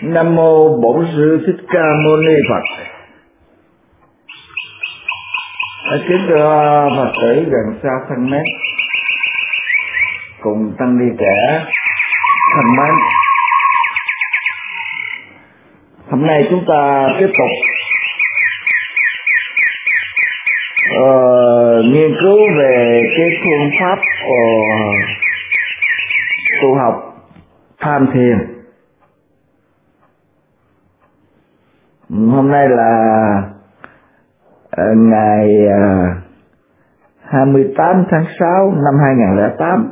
Nam mô Bổn Sư Thích Ca Mâu Ni Phật. Kính thưa Phật tử gần xa thân mến, cùng tăng ni trẻ thân mến, hôm nay chúng ta tiếp tục nghiên cứu về cái phương pháp tu học tham thiền. Hôm nay là ngày 28 tháng 6 năm 2008.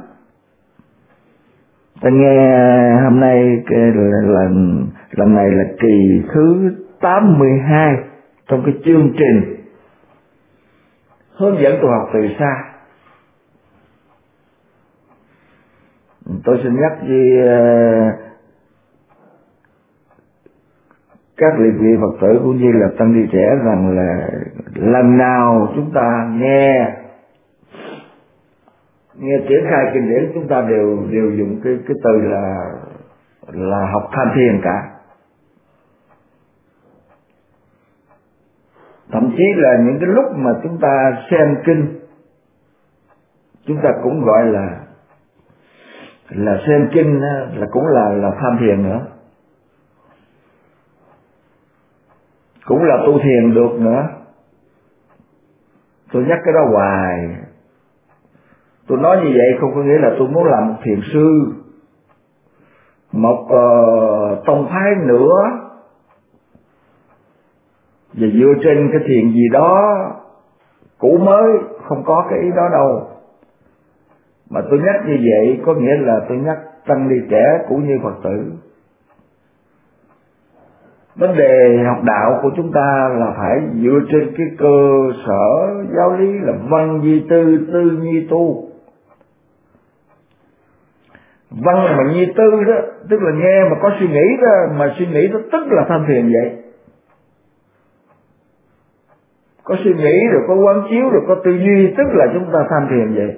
Ta nghe hôm nay lần này là kỳ thứ 82 trong cái chương trình hướng dẫn tu học từ xa. Tôi xin nhắc với các vị Phật tử cũng như là tăng ni trẻ rằng là lần nào chúng ta nghe triển khai kinh điển, chúng ta đều dùng cái từ là học tham thiền cả. Thậm chí là những cái lúc mà chúng ta xem kinh, chúng ta cũng gọi là xem kinh là cũng là tham thiền nữa, cũng là tu thiền được nữa. Tôi nhắc cái đó hoài. Tôi nói như vậy không có nghĩa là tôi muốn làm một thiền sư, một tông phái nữa, và dựa trên cái thiền gì đó cũ mới, không có cái ý đó đâu. Mà tôi nhắc như vậy có nghĩa là tôi nhắc tăng ni trẻ cũng như Phật tử. Vấn đề học đạo của chúng ta là phải dựa trên cái cơ sở giáo lý là văn nhi tư, tư nhi tu. Văn mà nhi tư đó, tức là nghe mà có suy nghĩ đó, mà suy nghĩ đó tức là tham thiền vậy. Có suy nghĩ rồi có quán chiếu rồi có tư duy tức là chúng ta tham thiền vậy.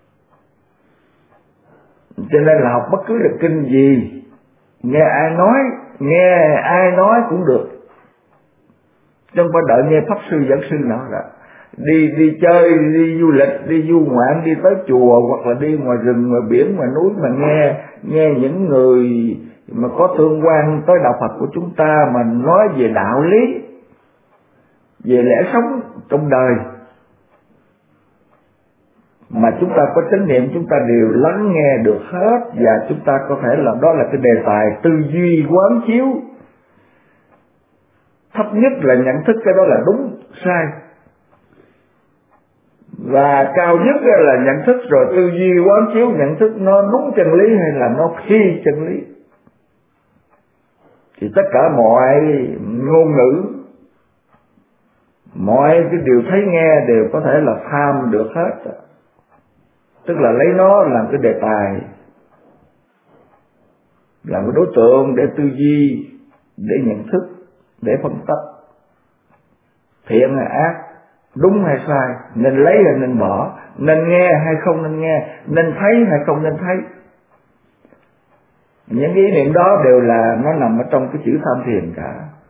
Cho nên là học bất cứ là kinh gì, nghe ai nói cũng được, chứ không phải đợi nghe pháp sư dẫn sư nào cả. Đi chơi, đi du lịch, đi du ngoạn, đi tới chùa hoặc là đi ngoài rừng, ngoài biển, ngoài núi mà nghe những người mà có tương quan tới đạo Phật của chúng ta mà nói về đạo lý, về lẽ sống trong đời, mà chúng ta có chánh niệm, chúng ta đều lắng nghe được hết, và chúng ta có thể là đó là cái đề tài tư duy quán chiếu. Thấp nhất là nhận thức cái đó là đúng sai, và cao nhất là nhận thức rồi tư duy quán chiếu, nhận thức nó đúng chân lý hay là nó phi chân lý. Thì tất cả mọi ngôn ngữ, mọi cái điều thấy nghe đều có thể là tham được hết. Tức là lấy nó làm cái đề tài, làm cái đối tượng để tư duy, để nhận thức, để phân tích thiện hay ác, đúng hay sai, nên lấy hay nên bỏ, nên nghe hay không nên nghe, nên thấy hay không nên thấy. Những cái ý niệm đó đều là nó nằm ở trong cái chữ tham thiền cả.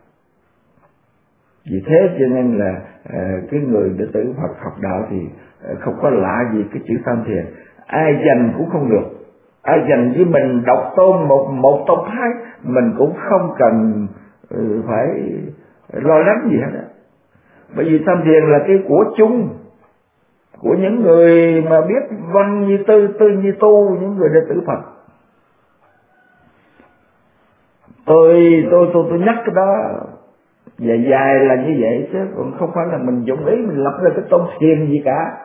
Vì thế cho nên là cái người đệ tử Phật học đạo thì không có lạ gì cái chữ tham thiền. Ai dành cũng không được. Ai dành với mình độc tôn một tông phái, mình cũng không cần phải lo lắng gì hết đó. Bởi vì tham thiền là cái của chung, của những người mà biết văn như tư, tư như tu, những người đệ tử Phật. Tôi nhắc cái đó dài là như vậy, chứ còn không phải là mình dụng ý mình lập ra cái tông thiền gì cả.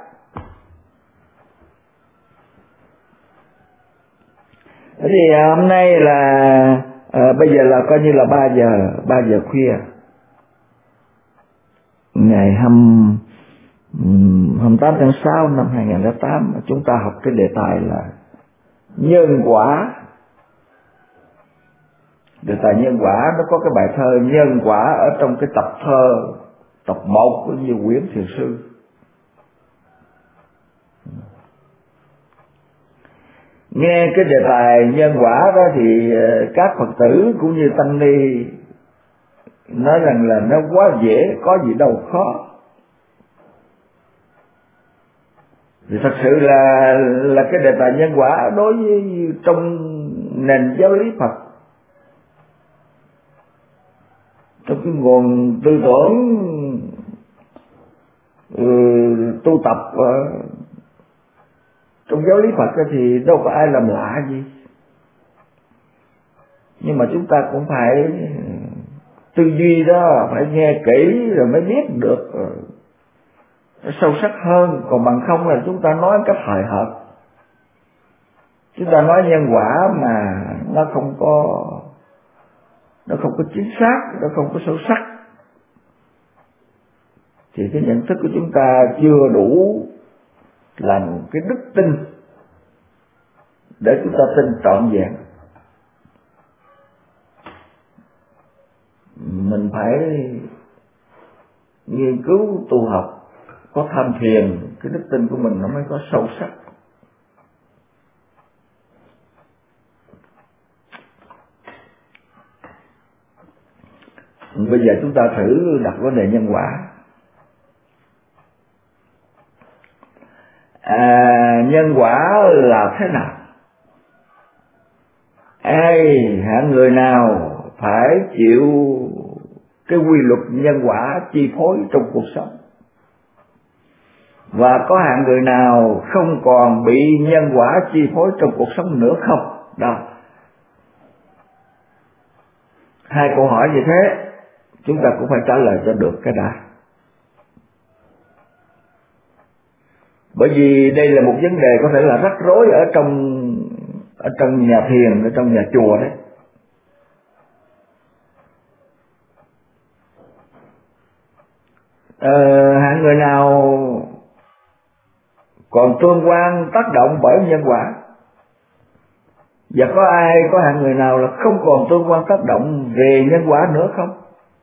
Thế thì hôm nay là bây giờ là coi như là 3 giờ khuya ngày 28 tháng 6 năm 2008. Chúng ta học cái đề tài là nhân quả. Đề tài nhân quả nó có cái bài thơ nhân quả ở trong cái tập thơ tập 1 của Như Quyển Thiền Sư. Nghe cái đề tài nhân quả đó thì các Phật tử cũng như tăng ni nói rằng là nó quá dễ, có gì đâu khó. Thì thật sự là cái đề tài nhân quả đối với trong nền giáo lý Phật, trong cái nguồn tư tưởng tu tập trong giáo lý Phật thì đâu có ai làm lạ gì. Nhưng mà chúng ta cũng phải tư duy đó, phải nghe kỹ rồi mới biết được nó sâu sắc hơn. Còn bằng không là chúng ta nói cách hời hợt, chúng ta nói nhân quả mà nó không có chính xác, nó không có sâu sắc, thì cái nhận thức của chúng ta chưa đủ làm cái đức tin để chúng ta tin trọn vẹn. Mình phải nghiên cứu tu học, có tham thiền, cái đức tin của mình nó mới có sâu sắc. Bây giờ chúng ta thử đặt vấn đề nhân quả. Nhân quả là thế nào? Ai hạng người nào phải chịu cái quy luật nhân quả chi phối trong cuộc sống, và có hạng người nào không còn bị nhân quả chi phối trong cuộc sống nữa không? Đó, hai câu hỏi như thế chúng ta cũng phải trả lời cho được cái đã. Bởi vì đây là một vấn đề có thể là rắc rối ở trong nhà thiền, ở trong nhà chùa đấy. Hạng người nào còn tương quan tác động bởi nhân quả, và có hạng người nào là không còn tương quan tác động về nhân quả nữa không?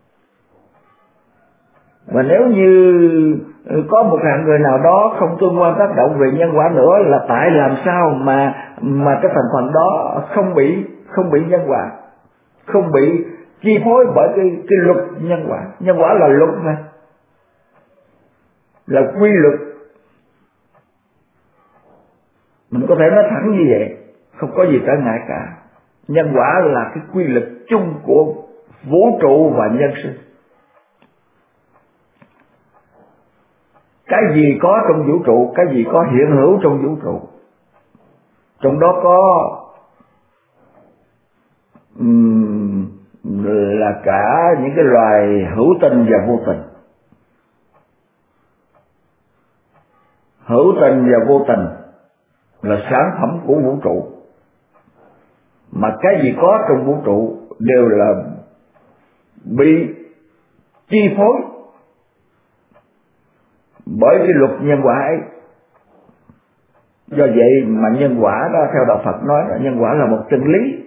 Và nếu như có một hạng người nào đó không tương quan tác động về nhân quả nữa, là tại làm sao mà cái thành phần đó không bị nhân quả, không bị chi phối bởi cái luật nhân quả. Nhân quả là luật mà, là quy luật. Mình có thể nói thẳng như vậy, không có gì trở ngại cả. Nhân quả là cái quy luật chung của vũ trụ và nhân sinh. Cái gì có trong vũ trụ, cái gì có hiện hữu trong vũ trụ, trong đó có là cả những cái loài hữu tình và vô tình. Hữu tình và vô tình là sản phẩm của vũ trụ, mà cái gì có trong vũ trụ đều là bị chi phối bởi cái luật nhân quả ấy. Do vậy mà nhân quả đó, theo đạo Phật nói là nhân quả là một chân lý.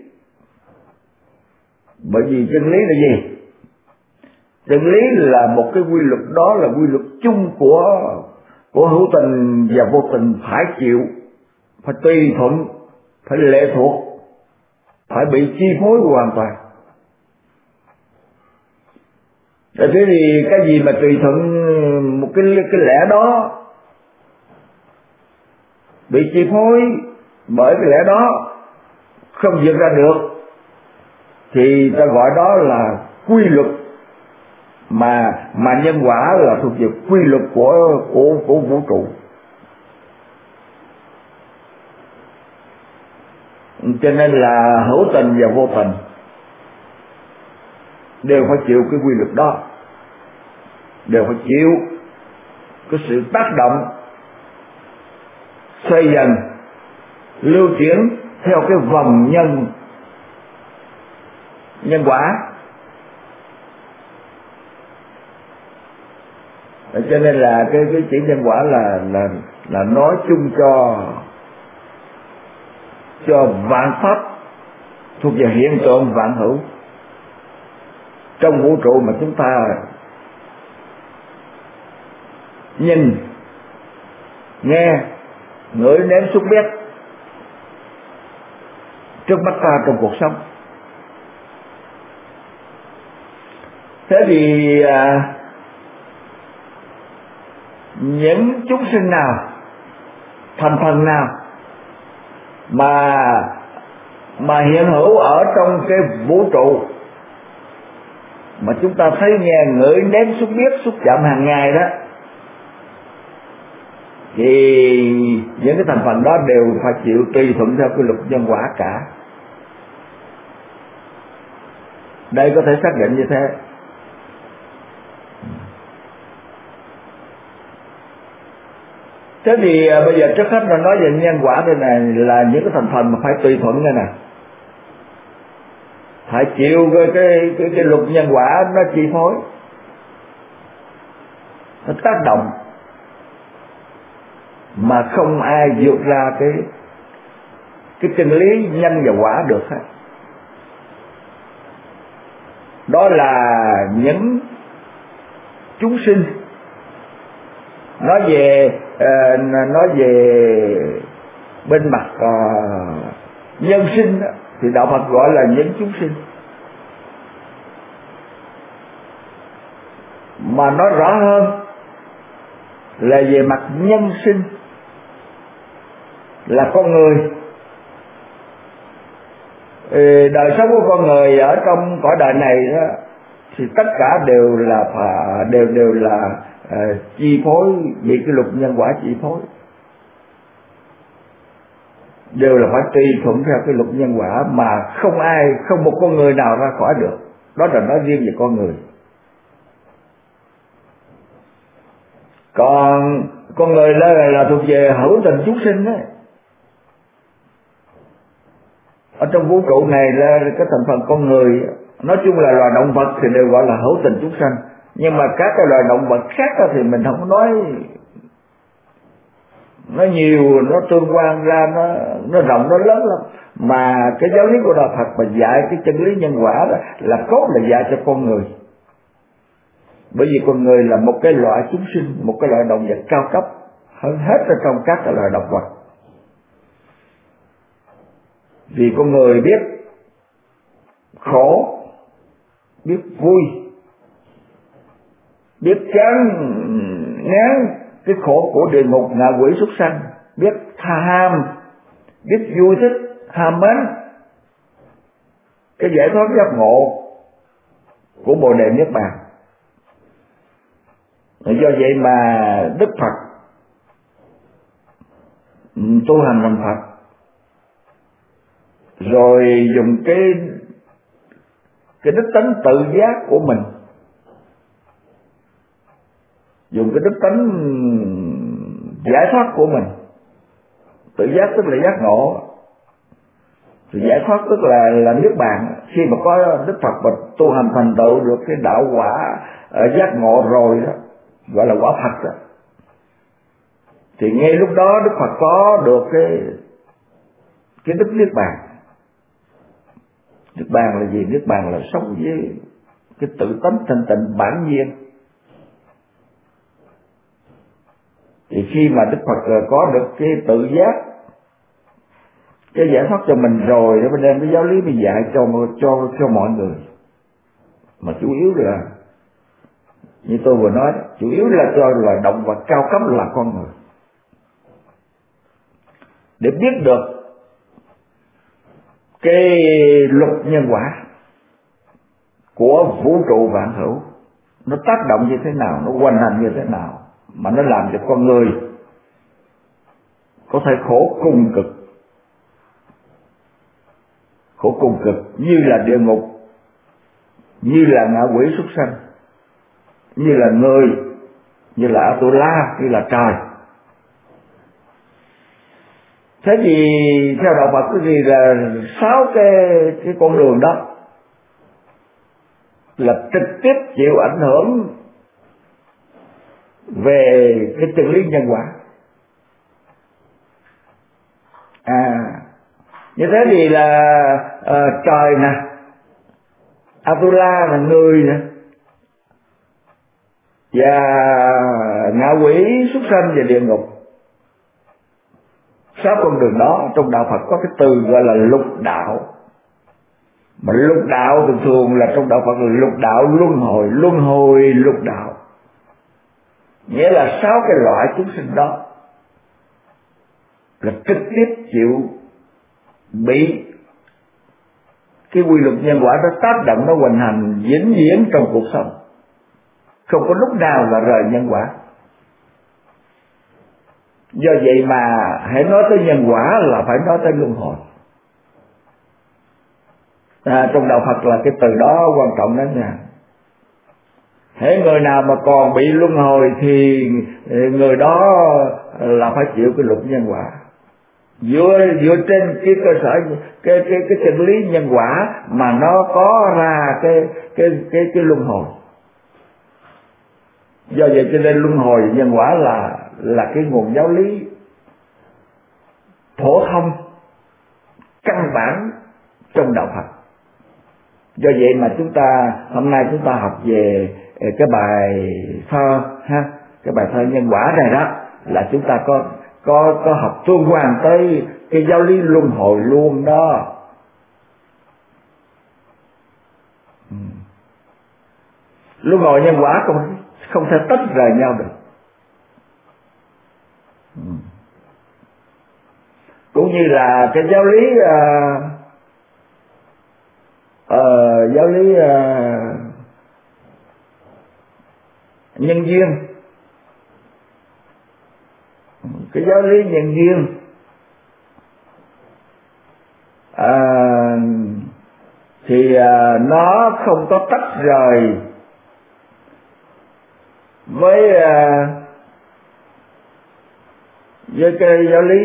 Bởi vì chân lý là gì? Chân lý là một cái quy luật, đó là quy luật chung của hữu tình và vô tình, phải chịu, phải tùy thuận, phải lệ thuộc, phải bị chi phối hoàn toàn. Thế thì cái gì mà tùy thuận một cái lẽ đó, bị chi phối bởi cái lẽ đó, không vượt ra được, thì ta gọi đó là quy luật, mà nhân quả là thuộc về quy luật của vũ trụ. Cho nên là hữu tình và vô tình đều phải chịu cái quy luật đó, đều phải chịu cái sự tác động xoay dần, lưu chuyển theo cái vòng nhân quả. Cho nên là cái chữ nhân quả là nói chung cho vạn pháp, thuộc về hiện tượng vạn hữu trong vũ trụ mà chúng ta nhìn, nghe, ngửi, nếm, xúc, biết. trước mắt ta trong cuộc sống. Thế thì những chúng sinh nào, thành phần nào mà hiện hữu ở trong cái vũ trụ mà chúng ta thấy, nghe, ngửi, nếm, xúc, biết, xúc chạm hàng ngày đó, thì những cái thành phần đó đều phải chịu tùy thuận theo cái luật nhân quả cả. Đây có thể xác định như thế. Thế thì bây giờ trước hết là nói về nhân quả đây này, là những cái thành phần mà phải tùy thuận đây nè, phải chịu cái luật nhân quả nó chi phối, nó tác động, mà không ai vượt ra cái chân lý nhân và quả được hết. Đó là những chúng sinh. Nói về bên mặt nhân sinh đó, thì đạo Phật gọi là những chúng sinh. Mà nói rõ hơn là về mặt nhân sinh, là con người. Đời sống của con người ở trong cõi đời này đó, thì tất cả đều là chi phối, bị cái luật nhân quả chi phối, đều là phải tùy thuận theo cái luật nhân quả, mà không một con người nào ra khỏi được. Đó là nói riêng về con người. Còn con người là thuộc về hữu tình chúng sinh đấy. Ở trong vũ trụ này là cái thành phần con người, nói chung là loài động vật thì đều gọi là hữu tình chúng sanh. Nhưng mà các cái loài động vật khác thì mình không nói nhiều, nó tương quan ra, nó rộng, nó lớn lắm. Mà cái giáo lý của đạo Phật mà dạy cái chân lý nhân quả đó là cốt là dạy cho con người. Bởi vì con người là một cái loại chúng sinh, một cái loại động vật cao cấp hơn hết ở trong các cái loài động vật. Vì con người biết khổ, biết vui, biết chán ngán cái khổ của địa ngục, ngạ quỷ, súc sanh, biết tham, biết vui thích, ham mến cái giải thoát giác ngộ của Bồ Đề Niết Bàn. Do vậy mà Đức Phật tu hành làm Phật, rồi dùng cái đức tánh tự giác của mình, dùng cái đức tánh giải thoát của mình. Tự giác tức là giác ngộ, thì giải thoát tức là niết bàn. Khi mà có Đức Phật mà tu hành thành tựu được cái đạo quả giác ngộ rồi đó, gọi là quả Phật đó, thì ngay lúc đó Đức Phật có được cái đức niết bàn. Niết bàn là gì? Niết bàn là sống với cái tự tánh thanh tịnh bản nhiên. Thì khi mà Đức Phật có được cái tự giác, cái giải thoát cho mình rồi, nó đem cái giáo lý mình dạy cho mọi người. Mà chủ yếu là như tôi vừa nói, chủ yếu là cho loài động vật cao cấp là con người, để biết được cái luật nhân quả của vũ trụ vạn hữu, nó tác động như thế nào, nó hoành hành như thế nào, mà nó làm cho con người có thể khổ cùng cực. Khổ cùng cực như là địa ngục, như là ngạ quỷ súc sanh, như là người, như là Atula, như là trời. Thế thì theo đạo Phật thì là 6 cái con đường đó là trực tiếp chịu ảnh hưởng về cái chân lý nhân quả. Như thế thì là trời nè, Atula là người nè, và ngạ quỷ, súc sanh và địa ngục. 6 con đường đó. Trong đạo Phật có cái từ gọi là lục đạo. Mà lục đạo thường thường là trong đạo Phật là lục đạo luân hồi lục đạo, nghĩa là 6 cái loại chúng sinh đó là trực tiếp chịu bị cái quy luật nhân quả đó tác động, nó hoành hành vĩnh viễn trong cuộc sống, không có lúc nào là rời nhân quả. Do vậy mà hãy nói tới nhân quả là phải nói tới luân hồi. Trong đạo Phật là cái từ đó quan trọng đó nha. Hễ người nào mà còn bị luân hồi thì người đó là phải chịu cái luật nhân quả. Dựa trên cái cơ sở cái chân lý nhân quả mà nó có ra cái luân hồi. Do vậy cho nên luân hồi nhân quả là cái nguồn giáo lý phổ thông căn bản trong đạo Phật. Do vậy mà hôm nay chúng ta học về cái bài thơ ha, cái bài thơ nhân quả này đó, là chúng ta có học tương quan tới cái giáo lý luân hồi luôn đó. Luân hồi nhân quả không thể tách rời nhau được. Cũng như là cái giáo lý nhân duyên, cái giáo lý nhân duyên thì nó không có tách rời với cái giáo lý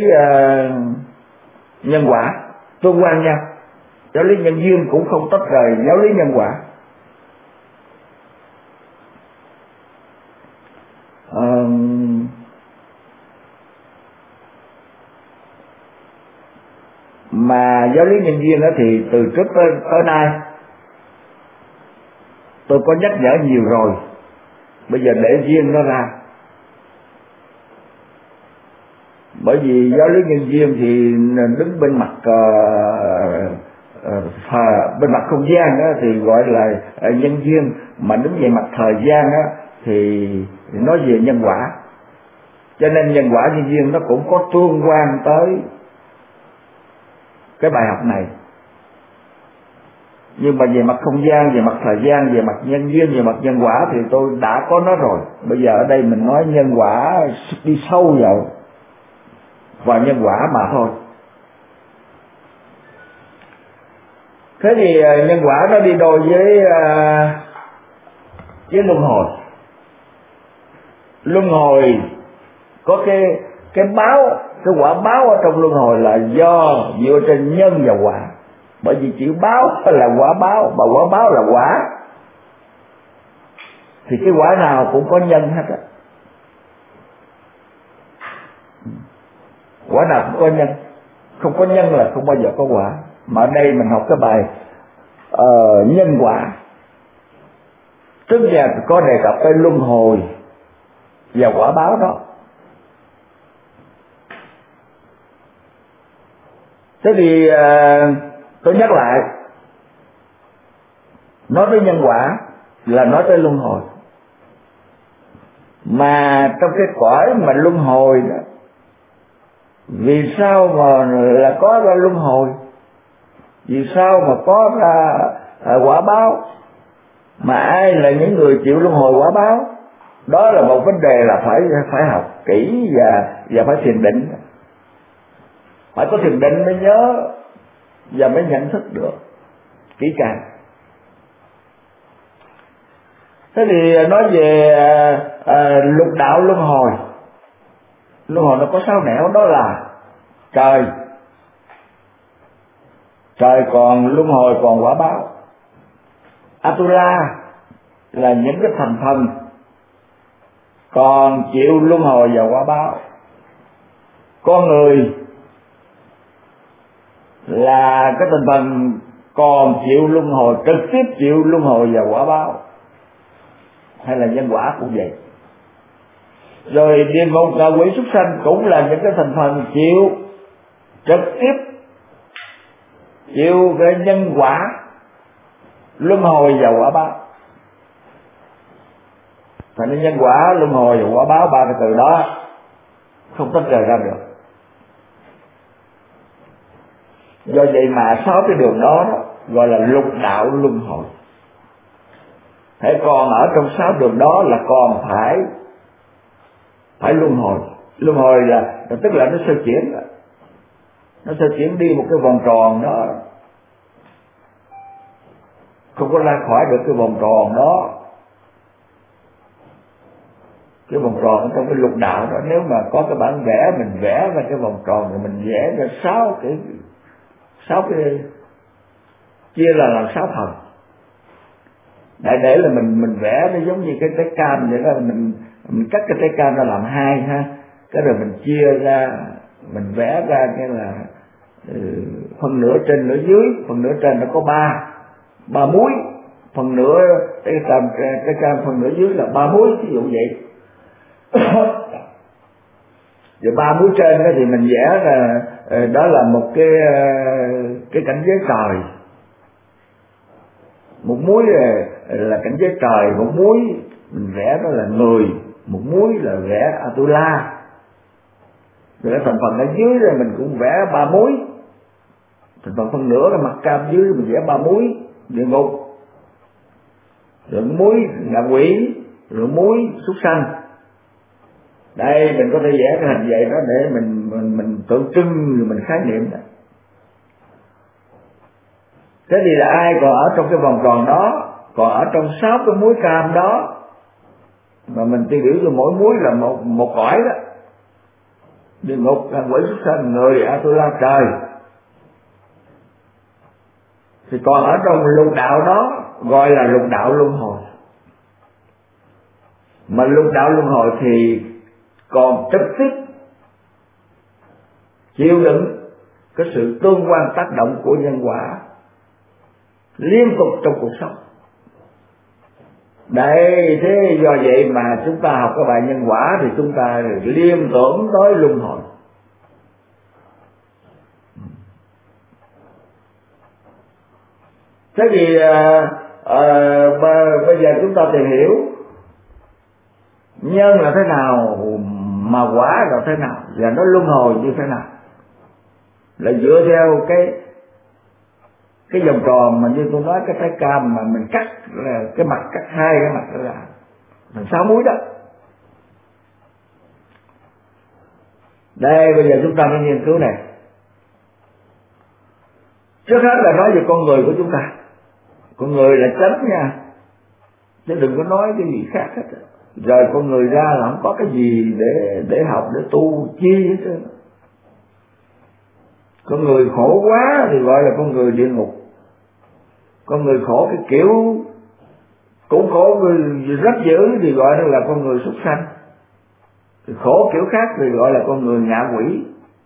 nhân quả, tương quan nhau. Giáo lý nhân duyên cũng không tách rời giáo lý nhân quả. Mà giáo lý nhân duyên đó thì từ trước tới nay tôi có nhắc nhở nhiều rồi, bây giờ để duyên nó ra. Bởi vì giáo lý nhân duyên thì đứng bên mặt bên mặt không gian đó thì gọi là nhân duyên, mà đứng về mặt thời gian đó thì nói về nhân quả. Cho nên nhân quả nhân duyên nó cũng có tương quan tới cái bài học này. Nhưng mà về mặt không gian, về mặt thời gian, về mặt nhân duyên, về mặt nhân quả thì tôi đã có nói rồi. Bây giờ ở đây mình nói nhân quả đi sâu vào nhân quả mà thôi. Thế thì nhân quả nó đi đôi với luân hồi. Luân hồi có cái báo, cái quả báo ở trong luân hồi là do dựa trên nhân và quả. Bởi vì chữ báo là quả báo, mà quả báo là quả, thì cái quả nào cũng có nhân hết á. Quả nào cũng có nhân, không có nhân là không bao giờ có quả. Mà ở đây mình học cái bài nhân quả, tức là có đề cập tới luân hồi và quả báo đó. Thế thì tôi nhắc lại, nói tới nhân quả là nói tới luân hồi. Mà trong cái cõi mà luân hồi đó, vì sao mà là có ra luân hồi, vì sao mà có ra quả báo, mà ai là những người chịu luân hồi quả báo? Đó là một vấn đề là phải học kỹ và phải thiền định. Phải có thiền định mới nhớ và mới nhận thức được kỹ càng. Thế thì nói về lục đạo luân hồi. Luân hồi nó có 6 nẻo, đó là trời còn luân hồi còn quả báo. Atula là những cái thành phần còn chịu luân hồi và quả báo. Con người là cái thành phần còn chịu luân hồi, trực tiếp chịu luân hồi và quả báo, hay là nhân quả cũng vậy. Rồi địa ngục, ngạ quỷ, súc sanh cũng là những cái thành phần chịu trực tiếp chịu cái nhân quả luân hồi và quả báo. Thành nên nhân quả luân hồi và quả báo, ba cái từ đó không tách rời ra được. Do vậy mà 6 cái đường đó gọi là lục đạo luân hồi. Hãy còn ở trong 6 đường đó là còn phải luân hồi. Luân hồi là tức là nó sơ chuyển, nó sơ chuyển đi một cái vòng tròn đó, không có ra khỏi được cái vòng tròn đó. Cái vòng tròn trong cái lục đạo đó, nếu mà có cái bản vẽ, mình vẽ ra cái vòng tròn rồi mình vẽ ra 6 cái chia là làm 6 phần. Để là mình vẽ nó giống như cái trái cam vậy đó, mình cắt cái trái cam ra làm 2 ha, cái rồi mình chia ra, mình vẽ ra cái là phần nửa trên nửa dưới, phần nửa trên nó có 3 múi, phần nửa cái cam phần nửa dưới là 3 múi, ví dụ vậy. Rồi 3 múi trên đó thì mình vẽ là đó là một cái cảnh giới trời. Một múi là cảnh giới trời, một múi mình vẽ đó là người, một múi là vẽ Atula. Rồi cái thành phần ở dưới rồi mình cũng vẽ 3 múi. Thành phần phân nửa cái mặt cam dưới mình vẽ 3 múi địa ngục. Rồi múi ngạ quỷ, rồi múi súc sanh. Đây mình có thể vẽ cái hình vậy đó để mình tượng trưng rồi mình khái niệm đó. Thế thì là ai còn ở trong cái vòng tròn đó, còn ở trong 6 cái múi cam đó, mà mình tiêu biểu cho mỗi múi là một cõi đó, địa ngục, ngạ quỷ, súc sanh, người, Atula, trời, thì còn ở trong lục đạo đó gọi là lục đạo luân hồi. Mà lục đạo luân hồi thì còn trực tiếp chịu đựng cái sự tương quan tác động của nhân quả liên tục trong cuộc sống. Đây, thế do vậy mà chúng ta học cái bài nhân quả thì chúng ta liên tưởng tới luân hồi. Thế thì bây giờ chúng ta tìm hiểu nhân là thế nào, mà quả là thế nào, và nó luân hồi như thế nào, là dựa theo cái vòng tròn mà như tôi nói, cái trái cam mà mình cắt là cái mặt, cắt 2 cái mặt đó là thành 6 múi đó. Đây bây giờ chúng ta mới nghiên cứu này. Trước hết là nói về con người của chúng ta. Con người là chánh nha, chứ đừng có nói cái gì khác hết. Rồi con người ra là không có cái gì để học, để tu chi hết trơn. Con người khổ quá thì gọi là con người địa ngục. Con người khổ cái kiểu cũng khổ rất dữ thì gọi là con người súc sanh. Khổ kiểu khác thì gọi là con người ngạ quỷ.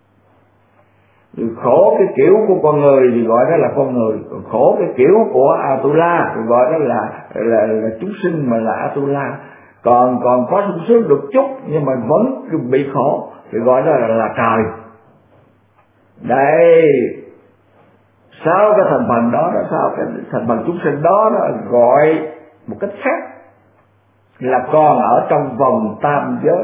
Khổ cái kiểu của con người thì gọi đó là con người. Còn khổ cái kiểu của Atula thì gọi đó là chúng sinh mà là Atula. Còn có sung sướng được chút nhưng mà vẫn bị khổ thì gọi đó là trời. Đây, 6 cái thành phần đó, 6 cái thành phần chúng sinh đó gọi một cách khác là còn ở trong vòng tam giới,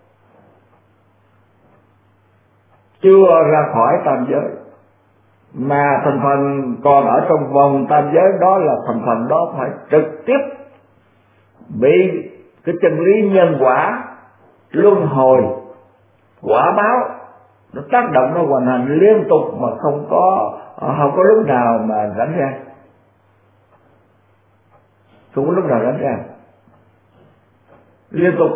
chưa ra khỏi tam giới. Mà thành phần còn ở trong vòng tam giới đó là thành phần đó phải trực tiếp bị cái chân lý nhân quả luân hồi quả báo nó tác động, nó hoàn hành liên tục mà không có lúc nào mà rảnh ra, không có lúc nào rảnh ra, liên tục.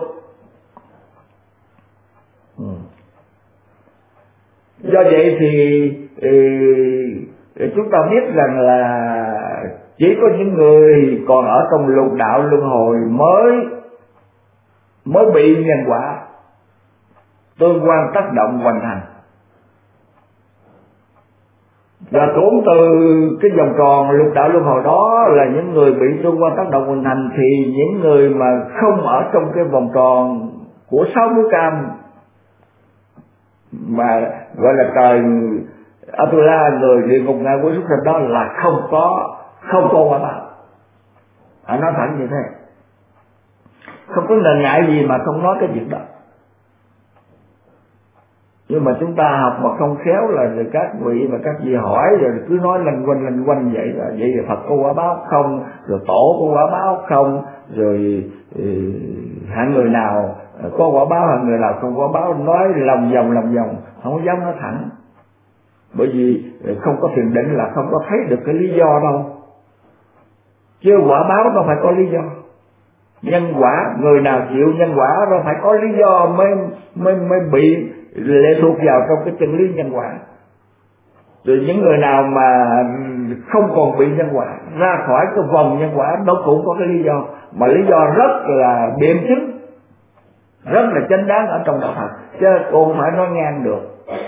Do vậy thì chúng ta biết rằng là chỉ có những người còn ở trong lục đạo luân hồi mới bị nhân quả tương quan tác động hoành hành. Và cũng từ cái vòng tròn lục đạo luân hồi đó là những người bị tương quan tác động hoành hành, thì những người mà không ở trong cái vòng tròn của 6 múi cam mà gọi là trời Atula, người địa ngục ngạ quỷ súc sanh, đó là không có quả báo. Nói thẳng như thế, không có ngần ngại gì mà không nói cái việc đó. Nhưng mà chúng ta học mà không khéo là các vị và các vị hỏi rồi cứ nói lanh quanh vậy là Phật có quả báo không, rồi tổ có quả báo không, rồi hạng người nào có quả báo, hạng người nào không có quả báo, nói lòng vòng, không có dám nói thẳng. Bởi vì không có thiền định là không có thấy được cái lý do đâu. Chứ quả báo nó phải có lý do. Nhân quả, người nào chịu nhân quả nó phải có lý do mới bị lệ thuộc vào trong cái chân lý nhân quả. Rồi những người nào mà không còn bị nhân quả, ra khỏi cái vòng nhân quả, nó cũng có cái lý do, mà lý do rất là biện chứng, rất là chánh đáng ở trong đạo Phật, chứ cô không phải nói ngang được.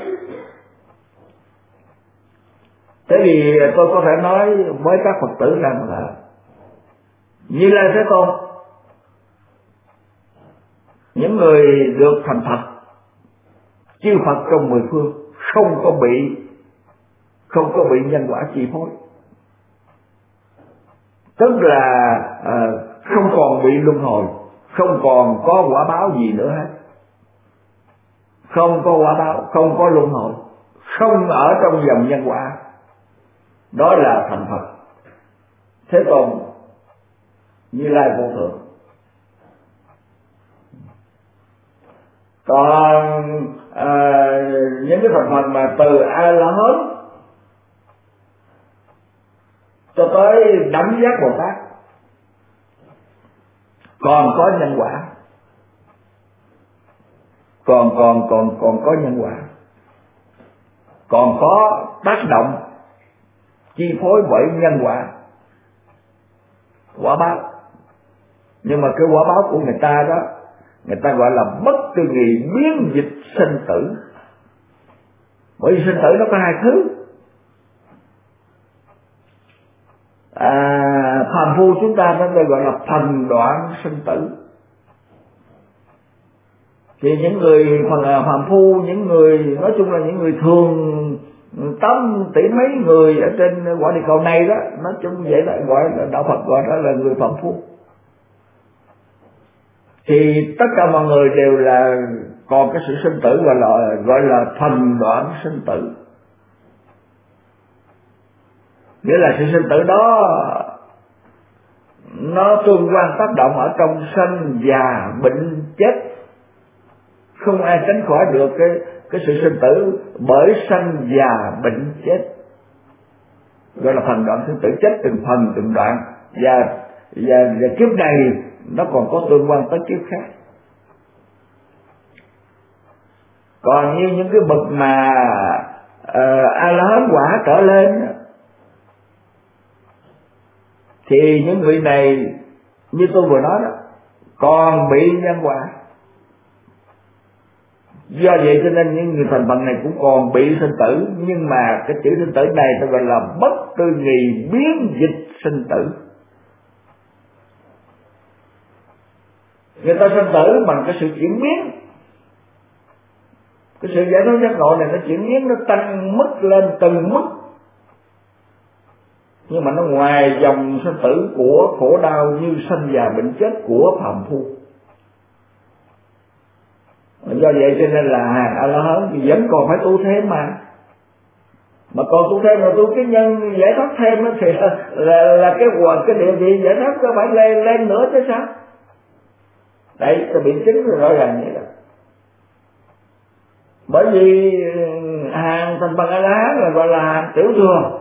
Thế thì tôi có thể nói với các Phật tử rằng là Như Lai Thế Tôn, những người được thành Phật, chư Phật trong mười phương không có bị nhân quả chi phối, tức là không còn bị luân hồi, không còn có quả báo gì nữa hết, không có quả báo, không có luân hồi, không ở trong dòng nhân quả, đó là thành Phật Thế Tôn Như Lai vô thượng. Còn những cái thành phần mà từ A La Hán cho tới Đẳng Giác Bồ Tát còn có nhân quả, còn có nhân quả, còn có tác động chi phối bởi nhân quả báo. Nhưng mà cái quả báo của người ta đó, người ta gọi là bất tư nghị biến dịch sinh tử. Bởi vì sinh tử nó có hai thứ. Phàm phu chúng ta nó gọi là phần đoạn sinh tử. Thì những người phàm phu, những người nói chung là những người thường 8 tỷ mấy người ở trên quả địa cầu này đó, nói chung vậy là gọi là đạo Phật gọi đó là người phàm phu. Thì tất cả mọi người đều là còn cái sự sinh tử gọi là phần đoạn sinh tử. Nghĩa là sự sinh tử đó nó tương quan tác động ở trong sanh già bệnh chết, không ai tránh khỏi được cái sự sinh tử bởi sanh già bệnh chết, gọi là phần đoạn sinh tử, chết từng phần từng đoạn, và kiếp này nó còn có tương quan tới kiếp khác. Còn như những cái bậc mà A La Hán quả trở lên thì những vị này như tôi vừa nói đó còn bị nhân quả. Do vậy cho nên những người thành phần này cũng còn bị sinh tử, nhưng mà cái chữ sinh tử này tôi gọi là bất tư nghị biến dịch sinh tử. Người ta sinh tử bằng cái sự chuyển biến, cái sự giải thoát giác ngộ này nó chuyển biến, nó tăng mức lên từng mức, nhưng mà nó ngoài dòng sinh tử của khổ đau như sanh già bệnh chết của phàm phu. Do vậy cho nên là hàng A La Hán thì vẫn còn phải tu thêm mà còn tu thêm là tu cái nhân giải thoát thêm thì là cái địa vị giải thoát có phải lên nữa chứ sao? Đây tôi biện chứng rồi rõ ràng vậy đó. Bởi vì hàng thành phần A La Hán là gọi là hàng tiểu thừa,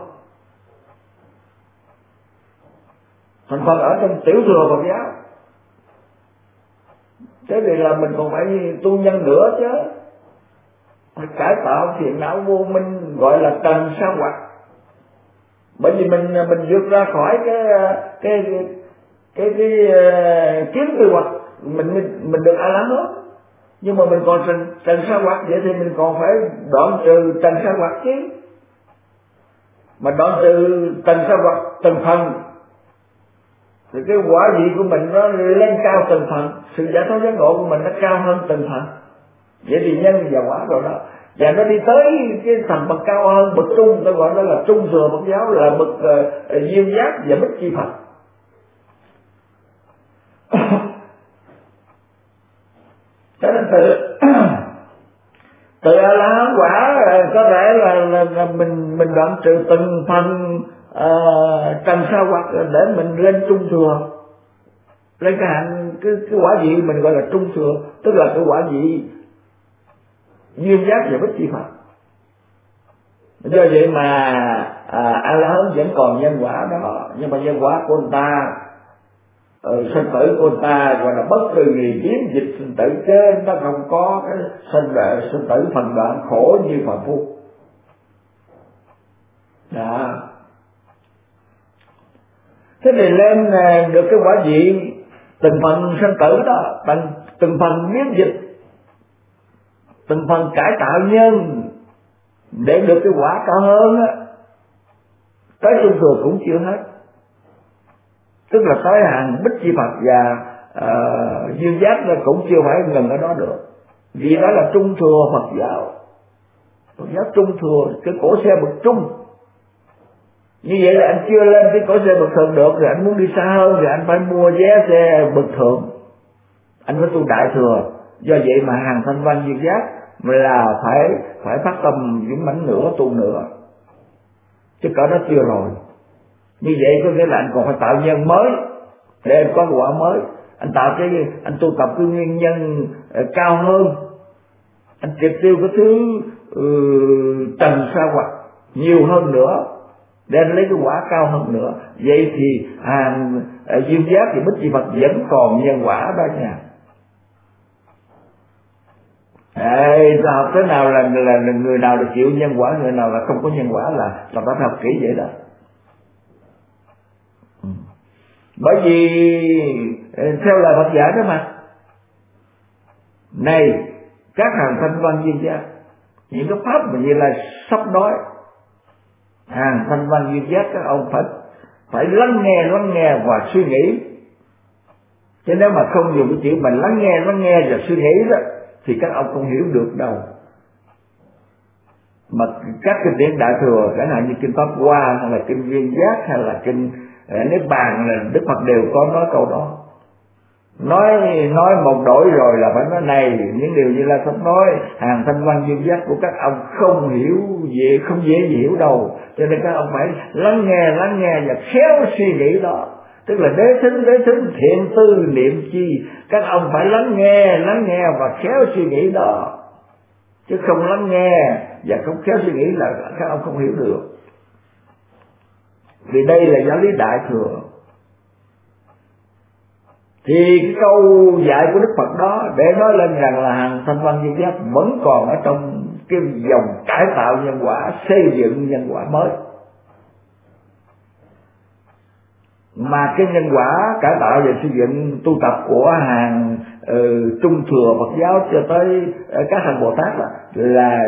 thành phần ở trong tiểu thừa Phật giáo. Thế thì là mình còn phải tu nhân nữa chứ, phải cải tạo thiện não vô minh, gọi là trần sa hoặc. Bởi vì mình vượt ra khỏi cái kiến tư hoặc, mình được A La Hán, nhưng mà mình còn trần sa hoặc, vậy thì mình còn phải đoạn trừ trần sa hoặc chứ. Mà đoạn trừ trần sa hoặc từng phần thì cái quả vị của mình nó lên cao từng phần, sự giải thoát giác ngộ của mình nó cao hơn từng phần. Vậy thì nhân và quả rồi đó. và nó đi tới cái thành bậc cao hơn, bậc trung, tôi gọi đó là trung thừa Phật giáo, là bậc duyên giác và bích chi Phật. Cho nên từ A La Hán quả có thể là mình đoạn trừ từng phần trần sa hoặc để mình lên trung thừa, lên cái hạng cái quả vị mình gọi là trung thừa, tức là cái quả vị duyên giác và bích chi Phật. Do vậy mà A La Hán vẫn còn nhân quả đó, nhưng mà nhân quả của người ta sinh tử của người ta gọi là bất từ nghì biến dịch sinh tử, chứ nó không có cái sinh tử phần đoạn khổ như phàm phu. Đó. Thế thì lên được cái quả vị từng phần sinh tử đó, từng phần biến dịch, từng phần cải tạo nhân để được cái quả cao hơn á, tới trung thừa cũng chưa hết, tức là tới hàng bích chi Phật và duyên giác nó cũng chưa phải ngừng ở đó được, vì đó là trung thừa Phật giáo. Phật giáo trung thừa, cái cỗ xe bậc trung. Như vậy là anh chưa lên cái cỗ xe bậc thượng được, rồi anh muốn đi xa hơn thì anh phải mua vé xe bậc thượng, anh phải tu đại thừa. Do vậy mà hàng thanh văn duyên giác là phải phát tâm dũng mãnh nữa, tu nữa, chứ cỡ đó chưa rồi. Như vậy có nghĩa là anh còn phải tạo nhân mới để anh có quả mới. Anh tạo anh tu tập cái nguyên nhân cao hơn, anh triệt tiêu cái thứ trần sa hoặc nhiều hơn nữa để anh lấy cái quả cao hơn nữa. Vậy thì hàng duyên giác thì bích chi Phật vẫn còn nhân quả đó nha. Ta học thế nào là người nào được chịu nhân quả, người nào là không có nhân quả, là ta phải học kỹ vậy đó. Bởi vì theo lời Phật dạy đó mà, này các hàng thanh văn duyên giác, những cái pháp mà như là sắp nói, hàng thanh văn duyên giác các ông phải lắng nghe và suy nghĩ. Chứ nếu mà không dùng cái chữ mà lắng nghe và suy nghĩ đó thì các ông không hiểu được đâu. Mà các kinh điển đại thừa, chẳng hạn như kinh Pháp Hoa hay là kinh Viên Giác hay là kinh Niết Bàn, là Đức Phật đều có nói câu đó. Nói một đổi rồi là phải nói này, những điều như là sắp nói hàng thanh văn duyên giác của các ông không hiểu gì, không dễ hiểu đâu. Cho nên các ông phải lắng nghe và khéo suy nghĩ đó. Tức là đế thính thiện tư niệm chi, các ông phải lắng nghe và khéo suy nghĩ đó, chứ không lắng nghe và không khéo suy nghĩ là các ông không hiểu được. Vì đây là giáo lý đại thừa. Thì cái câu dạy của Đức Phật đó để nói lên rằng là hàng thanh văn duyên giác vẫn còn ở trong cái dòng cải tạo nhân quả, xây dựng nhân quả mới. Mà cái nhân quả cải tạo và xây dựng tu tập của hàng trung thừa Phật giáo cho tới các hàng Bồ Tát là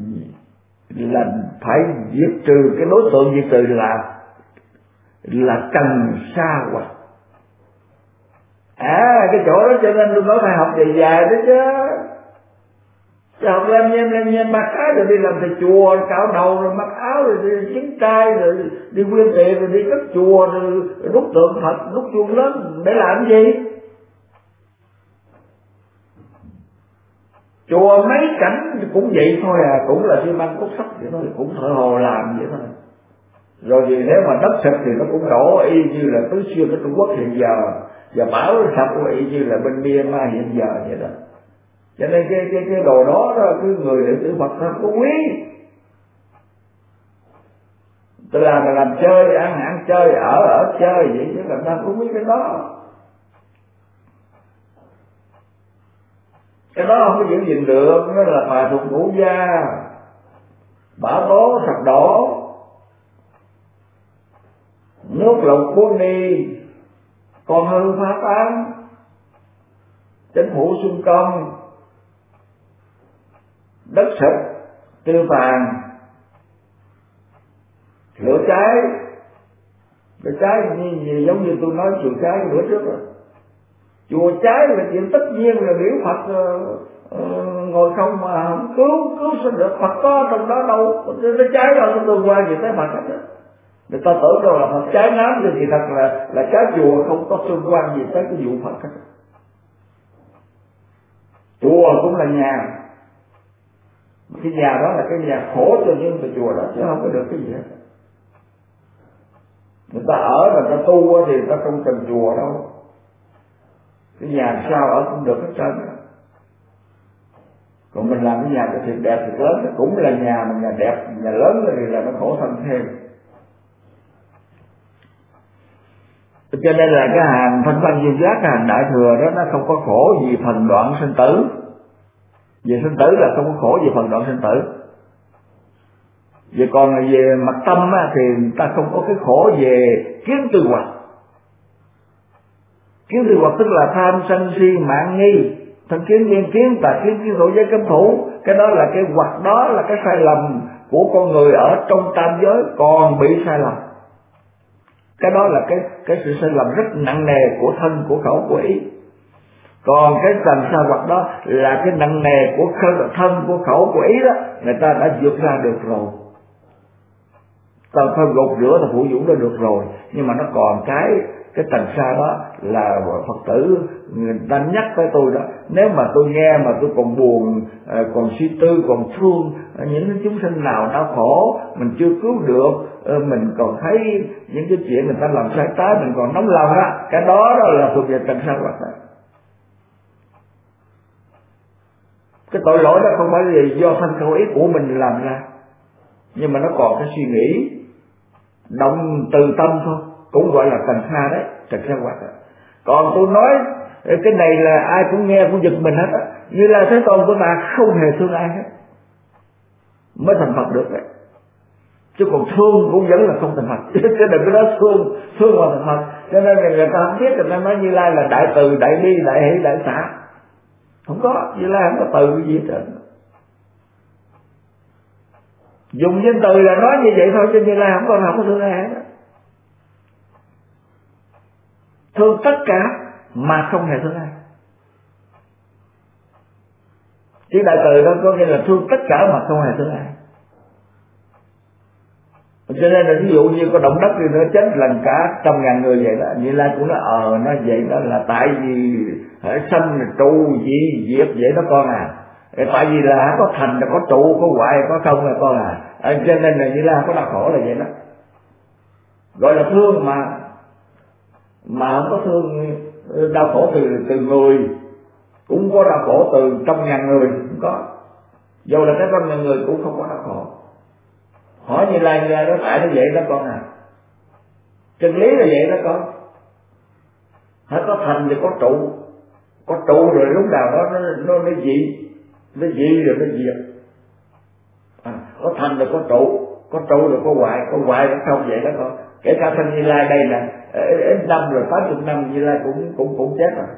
phải diệt trừ, cái đối tượng diệt trừ là trần sa hoặc. Cái chỗ đó cho nên tôi nói phải học dài đó chứ. Chứ học lên mặc áo rồi đi làm thầy chùa, cạo đầu rồi mặc áo rồi đi chứng trai rồi đi quyên tiền rồi đi cất chùa rồi đúc tượng Phật, đúc chuông lớn để làm gì? Chùa mấy cảnh cũng vậy thôi cũng là xi măng cốt sắt vậy thôi, cũng thợ hồ làm vậy thôi. Rồi thì nếu mà đất sụp thì nó cũng đổ y như là tứ xuyên ở Trung Quốc hiện giờ, và bão sập y như là bên Myanmar hiện giờ vậy đó. Cho nên cái đồ đó cái người đệ tử Phật không có quý. Tôi làm chơi, ăn chơi, ở chơi vậy chứ làm sao có quý cái đó. Cái đó không có giữ gìn được, nó là phà thuộc ngũ gia, bão tố sập đổ, nước lụt cuốn đi, con hư phá tán, chính phủ xung công, đất sụp, tiêu phàn, lửa cháy như giống như tôi nói chùa cháy bữa trước rồi. Chùa cháy là chuyện tất nhiên, là biểu Phật ngồi không mà không cứu sao được? Phật có trong đó đâu, nó cháy đâu có tương quan gì tới Phật hết. Người ta tưởng đâu là Phật cháy nám thì thật là cháy chùa không có tương quan gì tới cái vụ Phật hết. Chùa cũng là nhà, cái nhà đó là cái nhà khổ cho những người chùa đó, chứ không có được cái gì hết. Người ta ở rồi người ta tu thì người ta không cần chùa đâu, cái nhà sao ở cũng được hết trơn. Còn mình làm cái nhà cho thiệt đẹp thiệt lớn thì cũng là nhà, mà nhà đẹp nhà lớn thì là nó khổ thân thêm. Cho nên là cái hàng thanh văn diêm giác, cái hàng đại thừa đó nó không có khổ vì phần đoạn sinh tử. Về sinh tử là không có khổ vì phần đoạn sinh tử. Vậy còn về mặt tâm á, thì người ta không có cái khổ về kiến tư hoặc. Kiến tư hoặc tức là tham sân si mạng nghi, thân kiến viên kiến, tà kiến kiến thủ giới cấm thủ. Cái đó là cái hoặc, đó là cái sai lầm của con người ở trong tam giới còn bị sai lầm. Cái đó là cái sự sai lầm rất nặng nề của thân, của khẩu, của ý. Còn cái tầng sa hoặc đó là cái nặng nề của thân, của khẩu, của ý đó, người ta đã vượt ra được rồi. Ta phải gột rửa, ta phụ dũng đó được rồi. Nhưng mà nó còn cái tầng xa đó là Phật tử người ta nhắc tới tôi đó. Nếu mà tôi nghe mà tôi còn buồn, còn suy tư, còn thương những chúng sinh nào đau khổ mình chưa cứu được, mình còn thấy những cái chuyện người ta làm sai trái mình còn nóng lòng á, cái đó là thuộc về tầng xa hoặc đó. Cái tội lỗi đó không phải là do thân khẩu ý của mình làm ra, nhưng mà nó còn cái suy nghĩ động từ tâm thôi, cũng gọi là tầng xa đấy, tầng xa hoặc đó. Còn tôi nói cái này là ai cũng nghe cũng giật mình hết á, như là Thế Tôn của ta không hề thương ai hết mới thành Phật được đấy. Chứ còn thương cũng vẫn là không thành Phật. Chứ đừng có nói thương mà thành Phật. Cho nên người ta không biết, người ta nói Như Lai là đại từ, đại bi, đại hỷ, đại xả. Không có, Như Lai không có từ gì hết trơn. Dùng danh từ là nói như vậy thôi, chứ Như Lai không có thương ai hết. Thương tất cả mà không hề thương ai. Chứ đại từ đó có nghĩa là thương tất cả mà không hề thương ai. Cho nên là ví dụ như có động đất thì nó chết lần cả 100.000 người vậy đó, Như Lai cũng nói nó vậy đó là tại vì sanh trụ diệt vậy đó con à. Tại vì là có thành là có trụ, có hoại có không là con à. Cho nên là Như Lai có đau khổ là vậy đó. Gọi là thương mà không có thương đau khổ từ người, cũng có đau khổ từ 100.000 người, cũng có. Dù là cái 100.000 người cũng không có đau khổ. Hỏi Như Lai đó tại nó vậy đó con à. Chân lý là vậy đó con. Hãy có thành thì có trụ rồi lúc nào đó nó dị rồi nó diệt. Có thành rồi có trụ rồi có hoại nó không vậy đó con. Kể cả thân Như Lai đây là ít năm rồi, 80 năm Như Lai cũng chết rồi.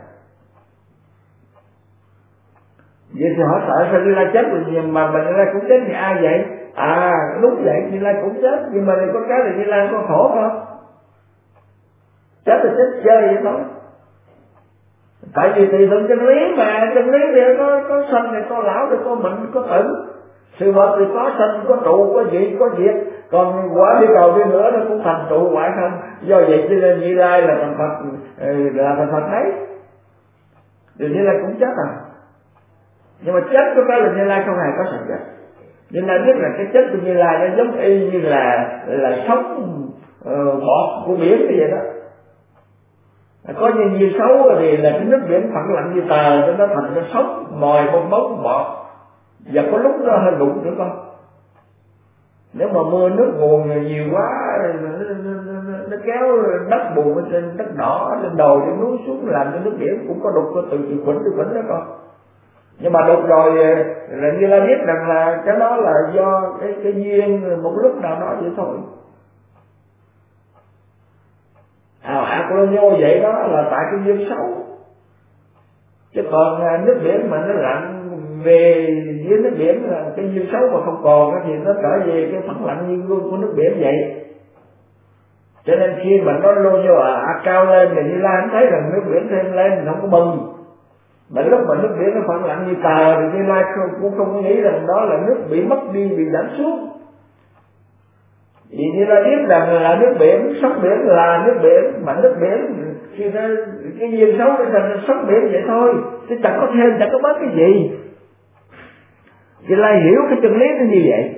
Vậy thì hỏi sợ sao Như Lai chết rồi mà Như Lai cũng chết thì ai vậy? Lúc vậy Như Lai cũng chết, nhưng mà có cái là Như Lai có khổ không? Chết thì chết chơi vậy thôi. Tại vì tùy thuận chân lý mà, chân lý thì có sanh thì có lão thì có bệnh có tử. Sự vật thì có sanh có trụ, có diệt có diệt. Còn quả đi cầu đi nữa nó cũng thành trụ hoại không. Do vậy cho nên Như Lai là thành Phật, là thành Phật thấy. Thì Như Lai cũng chết à. Nhưng mà chết của cái là Như Lai không hề có sạch chết. Như Lai biết là cái chết của Như Lai nó giống y như là sóng bọt của biển như vậy đó. Có nhiều xấu thì là cái nước biển phẳng lặng như tờ, cho nó thành cái sóng mồi bong bóng bọt. Và có lúc nó hơi đụng nữa con. Nếu mà mưa nước nguồn nhiều quá nó kéo đất bùn ở trên đất đỏ, trên đồi, trên núi xuống làm cho nước biển cũng có đục từ khuẩn đó con. Nhưng mà đục rồi là Như Lai biết rằng là cái đó là do cái duyên một lúc nào đó vậy thôi. Của nó vậy đó là tại cái duyên xấu. Chứ còn nước biển mà nó lặn về dưới nước biển là cái duyên xấu mà không còn thì nó trở về cái phẳng lặng như gương của nước biển vậy. Cho nên khi mà nó lô vô cao lên thì Như Lai thấy rằng nước biển thêm lên không có mừng. Mà lúc mà nước biển nó phẳng lặng như tờ thì Như Lai cũng không có nghĩ rằng đó là nước bị mất đi, bị giảm xuống. Vì Như Lai biết rằng là nước biển, sóng biển là nước biển, mà nước biển khi nó cái duyên xấu nó thành sóng biển vậy thôi, chứ chẳng có thêm, chẳng có bớt cái gì. Như Lai hiểu cái chân lý nó như vậy.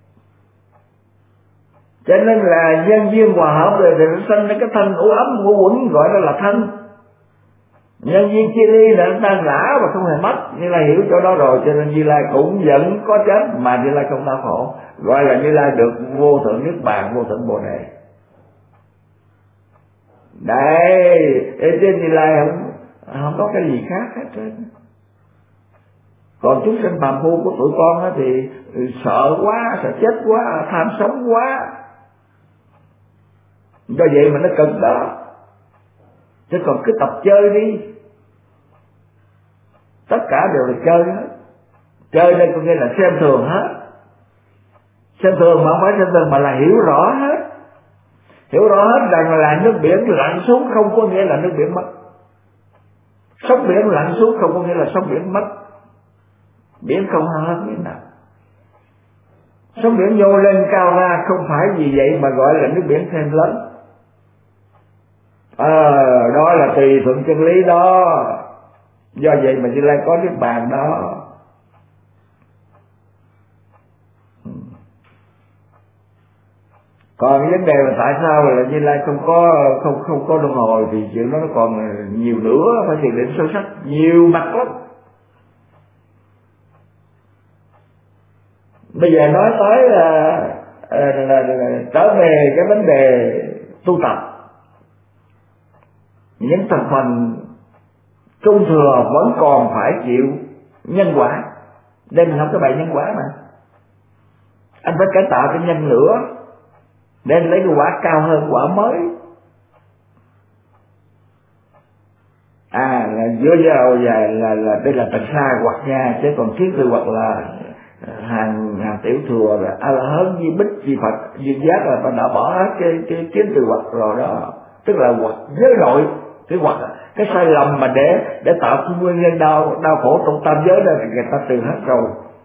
Cho nên là nhân duyên hòa hợp rồi nó sinh ra cái thân u ấm ngũ uẩn, gọi đó là thân. Nhân duyên chia ly là nó tan rã và không hề mất. Như Lai hiểu chỗ đó rồi, cho nên Như Lai cũng vẫn có chết mà Như Lai không đau khổ, gọi là Như Lai được vô thượng niết bàn, vô thượng bồ đề. Đấy, trên Như Lai không có cái gì khác hết trơn. Còn chúng sinh phàm phu của tụi con thì sợ quá, sợ chết quá, tham sống quá, do vậy mà nó cực đó. Chứ còn cứ tập chơi đi, tất cả đều là chơi hết. Chơi đây có nghĩa là xem thường hết. Xem thường mà không phải xem thường mà là hiểu rõ hết. Hiểu rõ hết rằng là nước biển lặn xuống không có nghĩa là nước biển mất. Sóng biển lặn xuống không có nghĩa là sóng biển mất. Biển không hơn như nào. Sóng biển nhô lên cao ra không phải vì vậy mà gọi là nước biển thêm lớn. Đó là tùy thuận chân lý đó. Do vậy mà Như Lai có niết bàn đó. Còn vấn đề là tại sao là Như Lai không có luân hồi thì chuyện đó nó còn nhiều nữa, phải thiền định sâu sắc nhiều mặt lắm. Bây giờ nói tới là trở về cái vấn đề tu tập. Những thành phần trung thừa vẫn còn phải chịu nhân quả. Đây mình học cái bài nhân quả mà. Anh phải cải tạo cái nhân nữa để anh lấy cái quả cao hơn quả mới. Là giữa vào dài là đây là tầng xa hoặc nha, chứ còn kiến từ hoặc là hàng tiểu thừa là A-la-hán di bích di Phật duyên giác là ta đã bỏ hết cái kiến từ hoặc rồi đó. Tức là hoặc giới nội, cái hoặc cái sai lầm mà để tạo cái nguyên nhân đau khổ trong tam giới đó thì người ta từ hết rồi.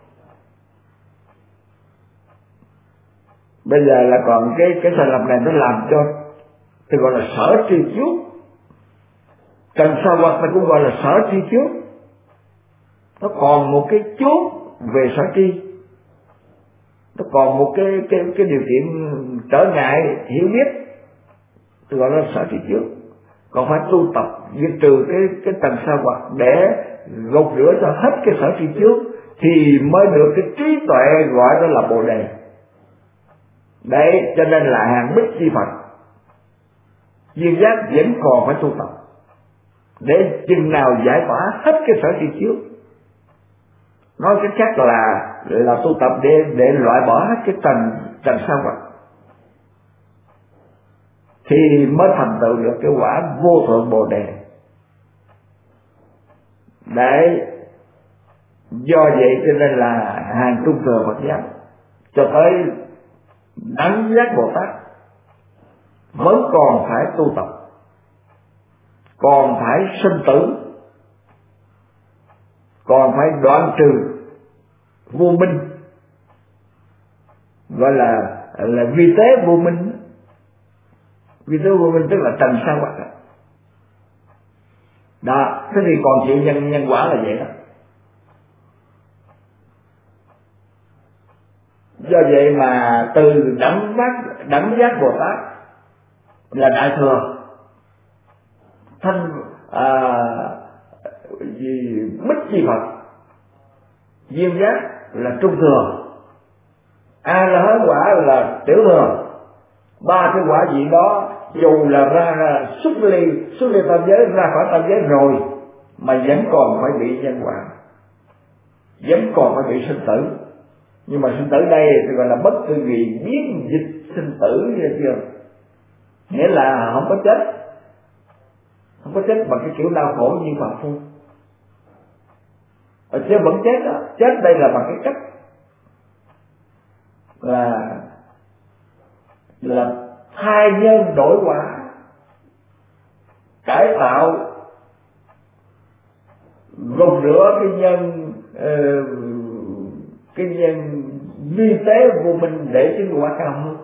Bây giờ là còn cái sai lầm này nó làm cho tôi gọi là sở tri trước. Trần sa hoặc ta cũng gọi là sở tri trước. Nó còn một cái chốt về sở tri, nó còn một cái điều kiện trở ngại hiểu biết, tôi gọi là sở tri trước. Còn phải tu tập diệt trừ cái tầng sa hoặc để gột rửa cho hết cái sở tri trước thì mới được cái trí tuệ gọi đó là bồ đề. Đấy, cho nên là hàng bích chi Phật duyên giác vẫn còn phải tu tập để chừng nào giải tỏa hết cái sở tri trước. Nói cách khác là tu tập để loại bỏ hết cái tầng sa hoặc thì mới thành tựu được cái quả vô thượng bồ đề. Đấy, do vậy cho nên là hàng trung thừa Phật giáo cho tới đẳng giác Bồ Tát vẫn còn phải tu tập, còn phải sinh tử, còn phải đoạn trừ vô minh, gọi là vi tế vô minh. Vi tế vô minh tức là tầng sa hoặc đó. Thế thì còn chịu nhân quả là vậy đó. Do vậy mà từ đẳng giác Bồ Tát là đại thừa, thanh bích chi Phật duyên giác là trung thừa, A-la-hán quả là tiểu thừa. Ba cái quả vị đó dù là ra xuất ly tam giới, ra khỏi tam giới rồi mà vẫn còn phải bị nhân quả, vẫn còn phải bị sinh tử. Nhưng mà sinh tử đây thì gọi là bất tư nghị biến dịch sinh tử, nghe chưa? Nghĩa là không có chết bằng cái kiểu đau khổ như phàm phu, chứ vẫn chết đó. Chết đây là bằng cái cách là thay nhân đổi quả, cải tạo gột rửa cái nhân vi tế vô minh để cái quả cao hơn.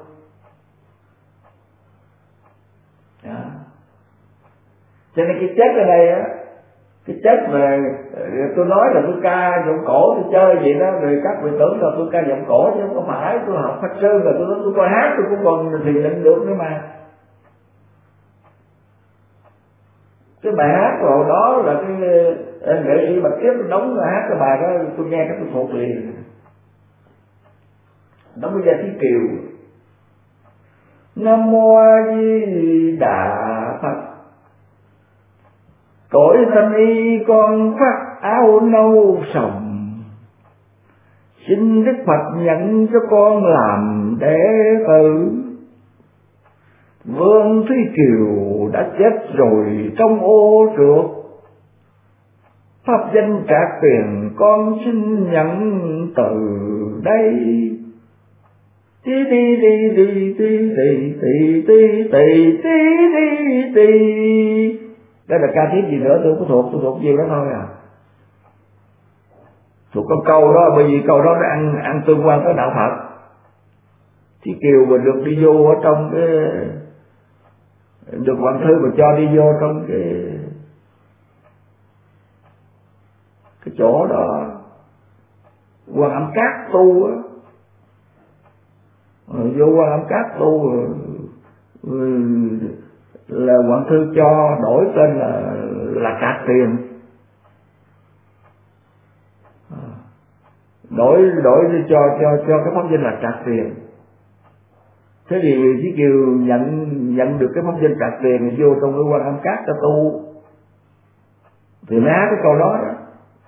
Đó. Cho nên cái chết ở đây á, cái chết mà tôi nói là tôi ca giọng cổ tôi chơi vậy đó, rồi các vị tưởng là tôi ca giọng cổ chứ không phải. Tôi học Pháp Sư là tôi coi hát tôi cũng còn thiền định được nữa mà. Cái bài hát hồi đó là cái nghệ sĩ Bạch Kiếp đóng hát cái bài đó, tôi nghe cái tôi thuộc liền. Đóng với Gia Thí Kiều. Nam Mô A Di Đà Phật, cõi thanh y con phát áo nâu sòng, xin Đức Phật nhận cho con làm đệ tử. Vương Thúy Kiều đã chết rồi trong ô trượt, pháp danh Trạc Tiền con xin nhận từ đây. Tí tí tí tí tí tí tí tí tí tí tí. Đó là ca tiếp gì nữa tôi thuộc nhiều đó thôi à. Thuộc có câu đó, bởi vì câu đó nó ăn tương quan với đạo Phật. Thúy Kiều mà được đi vô ở trong cái, được Hoàng Thư mà cho đi vô trong cái chỗ đó Quan Âm Cát tu á, vô Quan Âm Cát tu là Hoàng Thư cho đổi tên là Trạc Tiền, đổi cho cái pháp danh là Trạc Tiền. Thế thì Thúy Kiều nhận được cái pháp danh Trạc Tiền vô trong cái Quan Âm Cát cho tu, thì mới hát cái câu đó đó.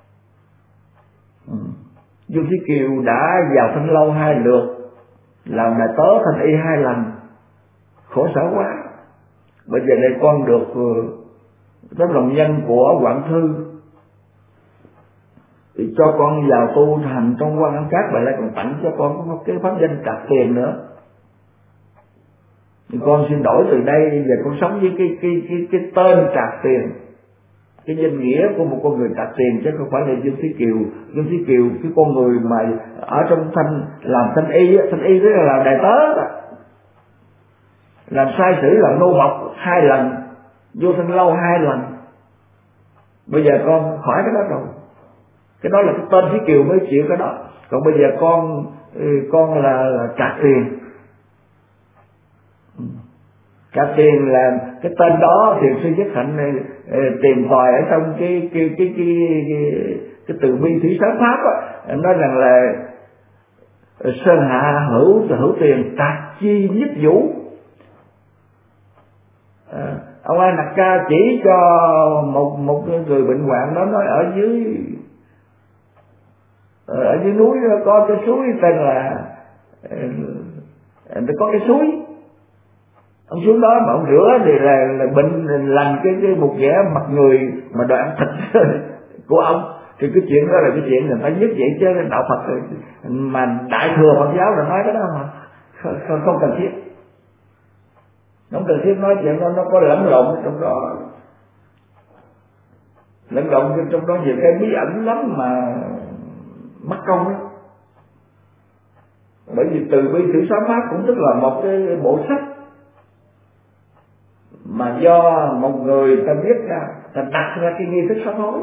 Dương Thúy Kiều đã vào Thanh Lâu 2 lượt, làm đại tớ Thanh Y 2 lần, khổ sở quá. Bây giờ đây con được tấm lòng nhân của Quảng Thư thì cho con vào tu hành trong Quan Âm Cát, vậy lại còn tặng cho con cái pháp danh Trạc Tiền nữa. Thì con xin đổi từ đây và con sống với cái tên Trạc Tiền, cái danh nghĩa của một con người Trạc Tiền, chứ không phải là Dương Thúy Kiều. Dương Thúy Kiều cái con người mà ở trong làm thanh y tức là làm đại tớ đó, làm sai sử làm nô bộc 2 lần, vô Thanh Lâu 2 lần. Bây giờ con khỏi cái đó rồi, cái đó là cái tên Thúy Kiều mới chịu cái đó. Còn bây giờ con là Trạc Tiền. Trạc Tiền là cái tên đó Thiền sư Nhất Hạnh tìm tòi ở trong cái từ bi thủy sáng pháp á, nói rằng là sơn hạ hữu tiền, trạc chi nhất vũ. Ông A Nặc Ca chỉ cho một người bệnh hoạn đó, nói ở dưới núi có cái suối tên là có cái suối. Ông xuống đó mà ông rửa thì là bệnh lành cái một vẻ mặt người mà đoạn thịt của ông. Thì cái chuyện đó là cái chuyện người ta nhất vậy, chứ đạo Phật mà Đại thừa Phật giáo là nói cái đó mà không cần thiết. Không cần thiết nói chuyện đó, nó có lẫn lộn trong đó. Lẫn lộn trong đó nhiều cái bí ẩn lắm mà mất công ấy. Bởi vì từ bi thủy sáng pháp cũng tức là một cái bộ sách mà do một người ta viết ra, ta đặt ra cái nghi thức sám hối.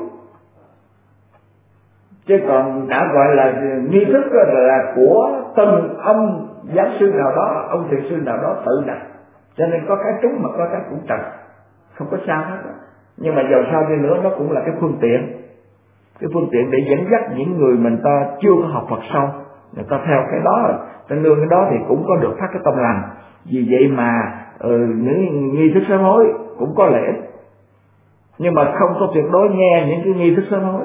Chứ còn đã gọi là nghi thức là của từng ông giáo sư nào đó, ông thiền sư nào đó tự đặt. Cho nên có cái trúng mà có cái cũng trật, không có sao hết đó. Nhưng mà dầu sao đi nữa nó cũng là cái phương tiện, để dẫn dắt những người mình ta chưa có học Phật sâu, người ta theo cái đó, ta nương cái đó thì cũng có được phát cái tâm lành. Vì vậy mà những nghi thức sám hối cũng có lợi ích, nhưng mà không có tuyệt đối nghe những cái nghi thức sám hối.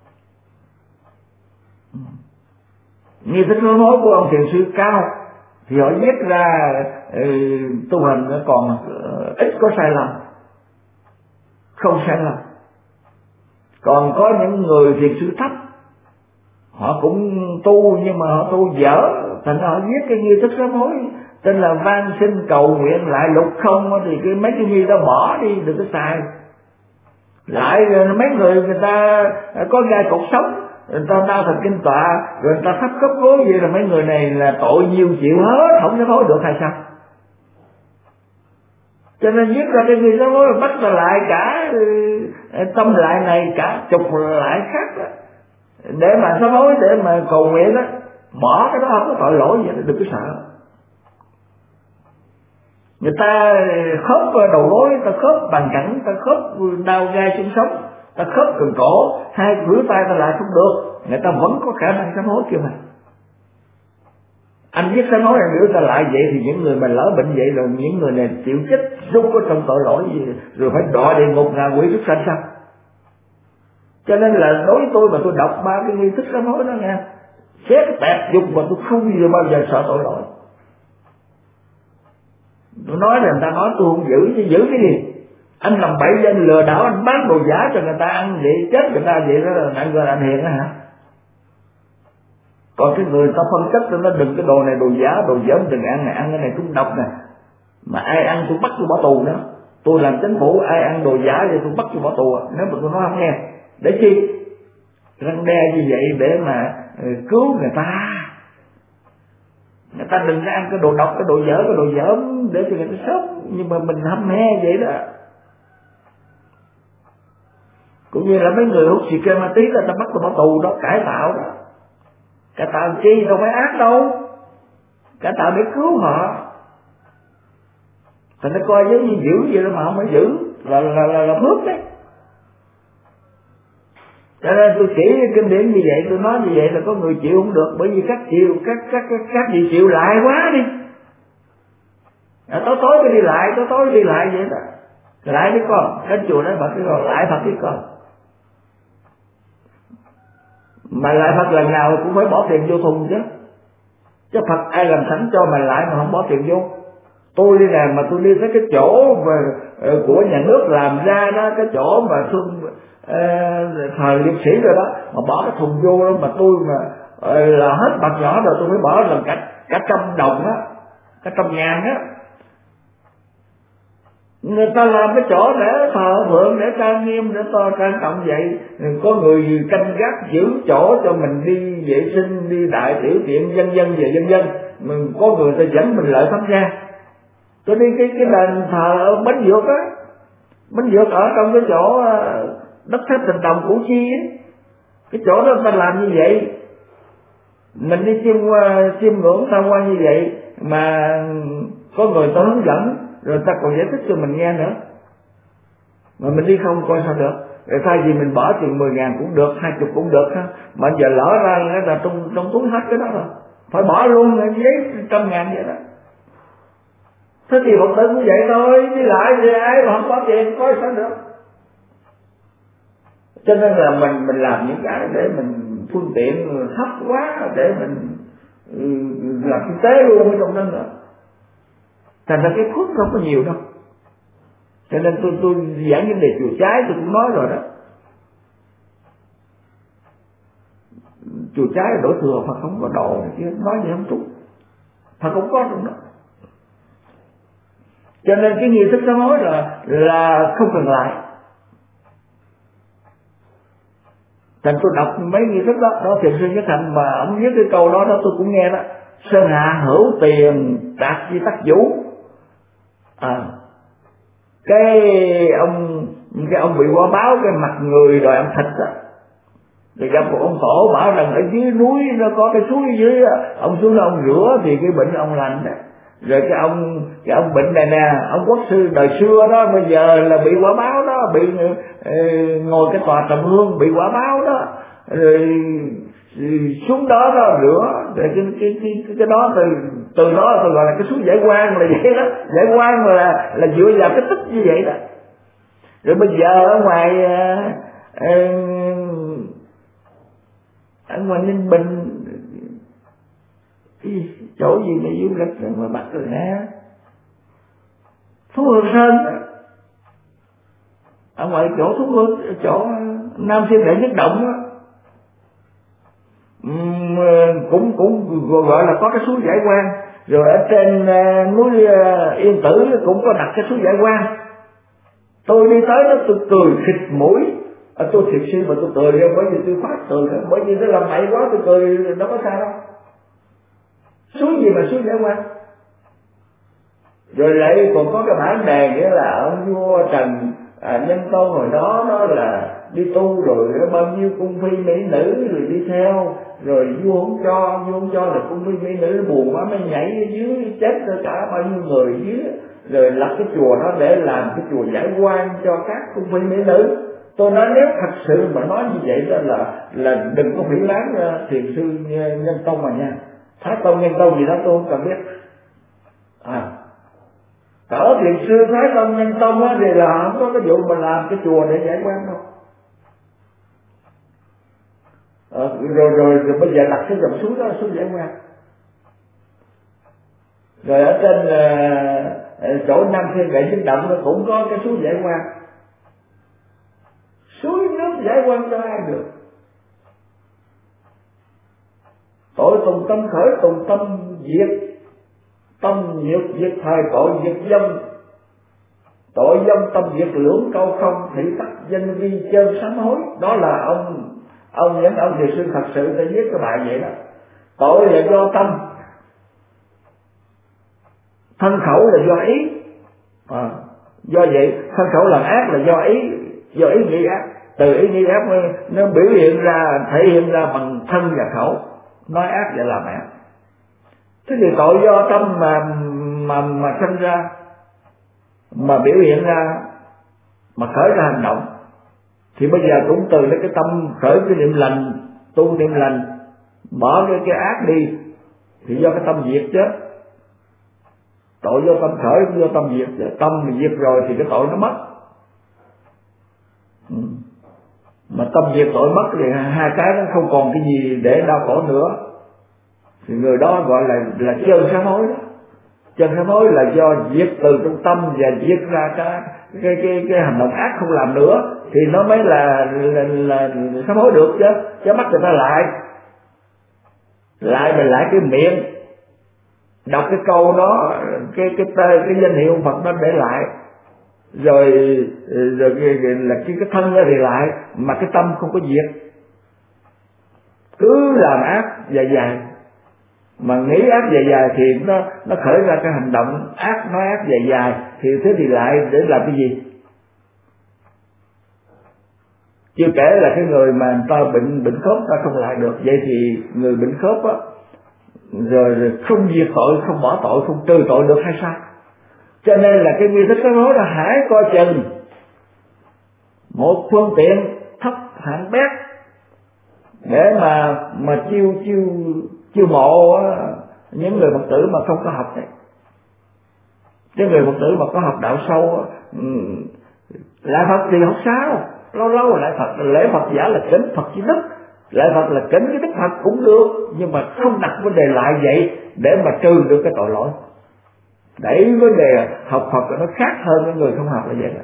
Nghi thức sám hối của ông thiền sư cao thì họ viết ra tu hành còn ít có sai lầm, không sai lầm. Còn có những người thiền sư thấp, họ cũng tu nhưng mà họ tu dở, thành ra họ viết cái nghi thức sám hối tên là van xin cầu nguyện lại lục không, thì mấy cái nghi đó bỏ đi, đừng có xài. Lại mấy người ta có gai cột sống, người ta đau thần kinh tọa, rồi người ta thấp cấp gối, vậy là mấy người này là tội nhiều chịu hết, không có hối được hay sao? Cho nên viết ra cái gì đó nói bắt ta lại cả tâm lại này, cả chục lại khác đó, để mà sám hối, để mà cầu nguyện đó. Bỏ cái đó không có tội lỗi vậy, đừng có sợ. Người ta khớp đầu gối, ta khớp bàn cẳng, ta khớp đau gai xương sống, ta khớp cần cổ, hai khuỷu tay ta lại không được, người ta vẫn có khả năng sám hối kia mà. Anh viết sám hối là nếu ta lại vậy thì những người mà lỡ bệnh vậy rồi, những người này chịu chết rút ở trong tội lỗi gì, rồi phải đọa địa ngục ngạ quỷ súc sanh sao? Cho nên là đối với tôi mà tôi đọc ba cái nghi thức sám hối đó nghe, xét tẹt dục mà tôi không bao giờ sợ tội lỗi. Tôi nói là người ta nói tôi không giữ, chứ giữ cái gì? Anh làm bậy, anh lừa đảo, anh bán đồ giả cho người ta ăn vậy, chết người ta vậy đó là anh gọi là anh hiền đó hả? Còn cái người ta phân tích cho nó đừng cái đồ này đồ giả, đồ dởm đừng ăn này, ăn cái này cũng độc nè. Mà ai ăn tôi bắt tôi bỏ tù nữa. Tôi làm chính phủ, ai ăn đồ giả thì tôi bắt tôi bỏ tù. Nếu mà tôi nói không nghe, để chi? Răng đe như vậy để mà cứu người ta. Người ta đừng có ăn cái đồ độc, cái đồ dở, cái đồ dởm để cho người ta sống. Nhưng mà mình hâm he vậy đó. Cũng như là mấy người hút xì ke ma tí là ta bắt tôi bỏ tù đó, cải tạo đó. Cải tạo chi, đâu phải ác đâu. Cải tạo để cứu họ. Thành nó coi giống như giữ vậy đó mà không phải giữ, là phước đấy. Cho nên tôi chỉ kinh điển như vậy, tôi nói như vậy là có người chịu không được, bởi vì các vị chịu lại quá đi. Tối tối cái đi lại, tối tối đi lại vậy đó. Lại đi con, cái chùa nói Phật đi con, lại Phật đi con. Mà lại Phật lần nào cũng phải bỏ tiền vô thùng chứ. Chứ Phật ai làm sẵn cho mày lại mà không bỏ tiền vô. Tôi đi làm mà tôi đi tới cái chỗ mà của nhà nước làm ra đó, cái chỗ mà thời liệt sĩ rồi đó, mà bỏ cái thùng vô đó, mà tôi mà là hết bạc nhỏ rồi tôi mới bỏ làm cả 100 đồng á, cả 100.000 á. Người ta làm cái chỗ để thờ phượng, để trang nghiêm, để to trang trọng vậy. Có người canh gác giữ chỗ cho mình đi vệ sinh, đi đại tiểu tiện, vân vân và vân vân. Mình có người ta dẫn mình lợi pháp ra. Tôi đi cái đền thờ ở Bến Dược á, Bến Dược ở trong cái chỗ đất thép Thành Đồng Củ Chi á, cái chỗ đó ta làm như vậy. Mình đi chiêm ngưỡng tham quan như vậy mà có người ta hướng dẫn, rồi ta còn giải thích cho mình nghe nữa. Mà mình đi không coi sao được. Rồi thay vì mình bỏ tiền 10.000 cũng được, 20 cũng được ha. Mà giờ lỡ ra là trong túi hết cái đó rồi, phải bỏ luôn giấy 100.000 vậy đó. Thế thì Phật tử cũng vậy thôi, đi lại thì ai mà không có tiền coi sao được. Cho nên là mình làm những cái để mình phương tiện thấp quá, để mình làm kinh tế luôn ở trong đó nữa. Thành ra cái phước không có nhiều đâu. Cho nên tôi giảng vấn đề chùa trái tôi cũng nói rồi đó. Chùa trái là đổ thừa, Phật không có độ chứ nói gì không đúng. Phật không có trong đó. Cho nên cái nghi thức sám hối là không cần lại. Thành tôi đọc mấy nghi thức đó Thiền sư Nhất Hạnh mà ông viết cái câu đó tôi cũng nghe đó. Sơn hạ hữu tiền đạt di tắc vũ. Cái ông bị quả báo cái mặt người đòi ăn thịt đó. Rồi gặp một ông tổ bảo rằng ở dưới núi nó có cái suối dưới đó. Ông xuống đó ông rửa thì cái bệnh ông lành đó. Rồi cái ông bệnh này nè, ông quốc sư đời xưa đó bây giờ là bị quả báo đó, bị ngồi cái tòa trầm hương bị quả báo đó, rồi xuống đó đó rửa, rồi cái đó từ đó tôi gọi là cái suối giải oan là vậy đó, giải oan là dựa vào cái tích như vậy đó. Rồi bây giờ ở ngoài Ninh Bình chỗ gì mà du lịch mà bắt rồi nè, Phú Hương Sơn ở ngoài chỗ Phú Hương, chỗ Nam Xuyên Đệ Nhất Động đó, cũng gọi là có cái suối giải oan. Rồi ở trên núi Yên Tử cũng có đặt cái suối giải oan. Tôi đi tới đó tôi cười khịt mũi, tôi thiệt sự mà tôi cười bởi vì tôi phát cười, bởi vì nó làm mày quá tôi cười, nó có sao đâu. Suối gì mà suối Giải Quan. Rồi lại còn có cái bản đề nghĩa là ông vua Trần Nhân Tông hồi đó đó là đi tu rồi bao nhiêu cung phi mỹ nữ rồi đi theo, rồi vua không cho là cung phi mỹ nữ buồn quá mới nhảy ở dưới chết cả bao nhiêu người dưới, rồi lập cái chùa đó để làm cái chùa Giải Quan cho các cung phi mỹ nữ. Tôi nói nếu thật sự mà nói như vậy đó là đừng có phỉ báng thiền sư Nhân Tông mà nha. Thái Tông Nhân Tông gì đó tôi không cần biết. Ở thiền sư Thái Tông Nhân Tông á thì là không có cái vụ mà làm cái chùa để Giải Quan đâu. Rồi bây giờ đặt cái dòng suối đó là suối Giải Quan. Rồi ở trên chỗ Nam Thiên Vệ Chính Động nó cũng có cái suối Giải Quan. Suối nước Giải Quan cho ai được. Tội tùng tâm khởi, tùng tâm diệt, tâm nhiệt diệt thời, tội diệt dâm, tội dâm tâm diệt lưỡng câu không, thị tắc danh vi chơn sám hối. Đó là ông thiền sư thật sự đã viết cái bài vậy đó. Tội là do tâm, thân khẩu là do ý. Do vậy thân khẩu làm ác là do ý nghĩ ác, từ ý nghĩ ác nó biểu hiện ra, thể hiện ra bằng thân và khẩu, nói ác và làm ác. Thế thì tội do tâm mà sinh ra, mà biểu hiện ra, mà khởi ra hành động, thì bây giờ cũng từ lấy cái tâm khởi cái niệm lành, tu niệm lành, bỏ cái ác đi, thì do cái tâm diệt chứ. Tội do tâm khởi cũng do tâm diệt, tâm mà diệt rồi thì cái tội nó mất. Mà tâm diệt tội mất thì hai cái nó không còn cái gì để đau khổ nữa, thì người đó gọi là chơn sám hối đó. Chơn sám hối là do diệt từ trong tâm và diệt ra cái hành động ác không làm nữa, thì nó mới là sám hối được chứ bắt người ta lại cái miệng đọc cái câu đó, cái danh hiệu Phật đó để lại, rồi là cái thân đó thì lại, mà cái tâm không có diệt, cứ làm ác dài, mà nghĩ ác dài thì nó khởi ra cái hành động ác, nói ác dài, thì thế thì lại để làm cái gì? Chưa kể là cái người mà người ta bệnh khớp ta không lại được, vậy thì người bệnh khớp á, rồi không diệt tội, không bỏ tội, không trừ tội được hay sao? Cho nên là cái nghi thức sám hối là hãy coi chừng một phương tiện thấp hạng bét để mà chiêu mộ những người Phật tử mà không có học đấy. Cái người Phật tử mà có học đạo sâu, lại Phật thì học sao? Lâu lại Phật, lễ Phật giả là kính Phật chỉ đức, lễ Phật là kính cái đức Phật cũng được, nhưng mà không đặt vấn đề lại vậy để mà trừ được cái tội lỗi. Để vấn đề học Phật nó khác hơn cái người không học là vậy đó.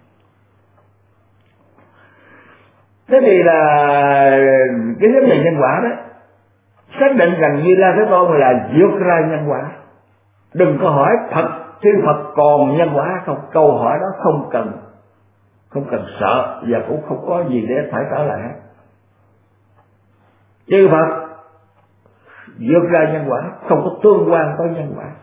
Thế thì là cái vấn đề nhân quả đó, xác định rằng Như Lai Thế Tôn là vượt ra nhân quả. Đừng có hỏi chư Phật còn nhân quả không, câu hỏi đó không cần sợ, và cũng không có gì để phải trả lại. Chư Phật vượt ra nhân quả, không có tương quan tới nhân quả.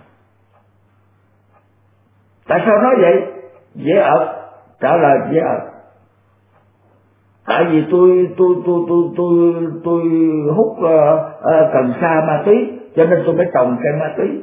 Tại sao nói vậy? Dễ ợt, trả lời dễ ợt. Tại vì tôi hút cần sa ma túy, cho nên tôi mới trồng cây ma túy.